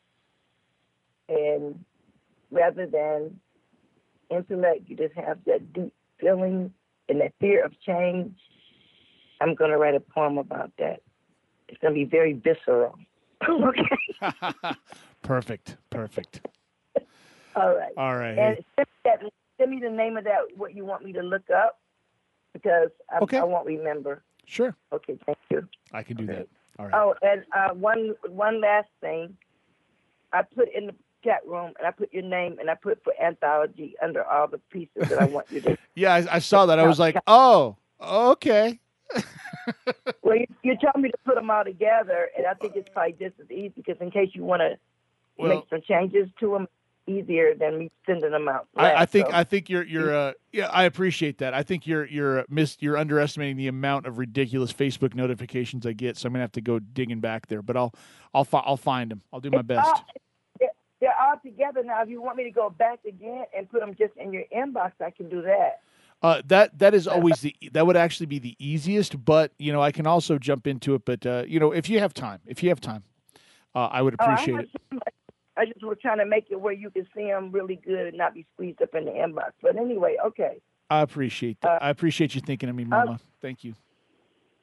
and rather than intellect, you just have that deep feeling and that fear of change, I'm going to write a poem about that. It's going to be very visceral. Okay. Perfect. All right. All right. And send me the name of that, what you want me to look up, because I won't remember. Sure. Okay, thank you. I can do that. All right. Oh, and one last thing. I put in the chat room, and I put your name, and I put for anthology under all the pieces that I want you to. Yeah, I saw that. I was like, oh, okay. Well, you told me to put them all together, and I think it's probably just as easy, because in case you want to make some changes to them, easier than me sending them out. I think you're yeah, I appreciate that. I think you're underestimating the amount of ridiculous Facebook notifications I get, so I'm gonna have to go digging back there. But I'll find them. I'll do my best. They're all together now. If you want me to go back again and put them just in your inbox, I can do that. That is always that would actually be the easiest, but I can also jump into it. But if you have time, I would appreciate it. I just was trying to make it where you can see them really good and not be squeezed up in the inbox. But anyway, okay. I appreciate that. I appreciate you thinking of me, Mama. Thank you.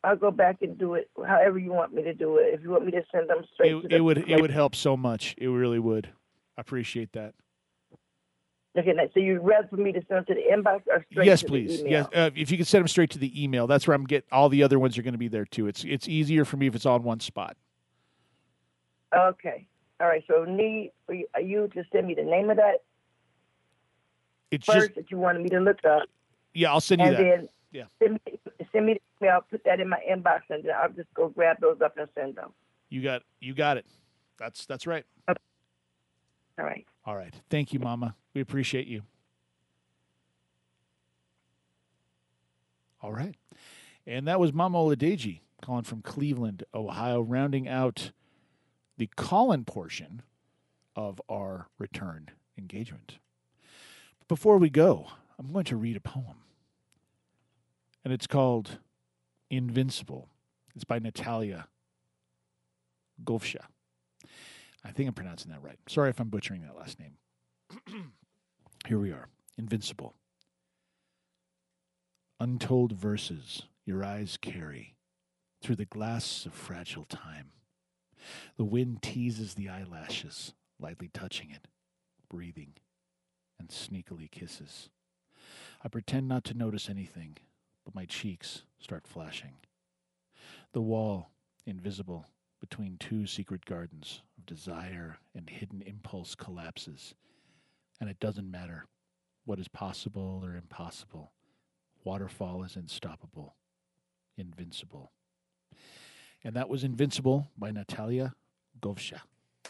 I'll go back and do it however you want me to do it. If you want me to send them straight to the it would help so much. It really would. I appreciate that. Okay, so you'd rather for me to send them to the inbox or straight yes, to please. the email? Yes, if you could send them straight to the email, that's where I'm getting all the other ones are going to be there too. It's easier for me if it's all in one spot. Okay. All right. So need for you to send me the name of that it's first just, that you wanted me to look up. Yeah, I'll send you that. And Yeah. then send me the email. I'll put that in my inbox, and then I'll just go grab those up and send them. You got it. That's right. Okay. All right. All right. Thank you, Mama. We appreciate you. All right. And that was Mama Oladeji calling from Cleveland, Ohio, rounding out the call-in portion of our return engagement. Before we go, I'm going to read a poem. And it's called Invincible. It's by Natalia Govsha. I think I'm pronouncing that right. Sorry if I'm butchering that last name. Here we are. Invincible. Untold verses your eyes carry through the glass of fragile time. The wind teases the eyelashes, lightly touching it, breathing, and sneakily kisses. I pretend not to notice anything, but my cheeks start flashing. The wall, invisible between two secret gardens of desire and hidden impulse, collapses, and it doesn't matter what is possible or impossible. Waterfall is unstoppable, invincible. And that was Invincible by Natalia Govsha.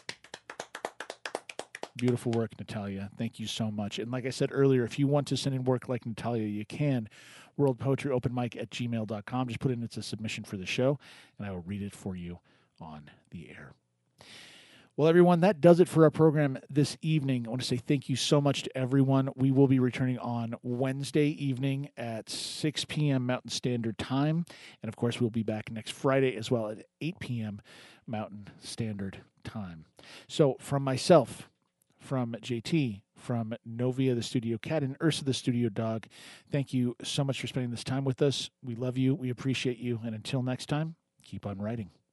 Beautiful work, Natalia. Thank you so much. And like I said earlier, if you want to send in work like Natalia, you can. worldpoetryopenmic@gmail.com. Just put in it's a submission for the show, and I will read it for you on the air. Well, everyone, that does it for our program this evening. I want to say thank you so much to everyone. We will be returning on Wednesday evening at 6 p.m. Mountain Standard Time. And, of course, we'll be back next Friday as well at 8 p.m. Mountain Standard Time. So from myself, from JT, from Novia, the studio cat, and Ursa, the studio dog, thank you so much for spending this time with us. We love you. We appreciate you. And until next time, keep on writing.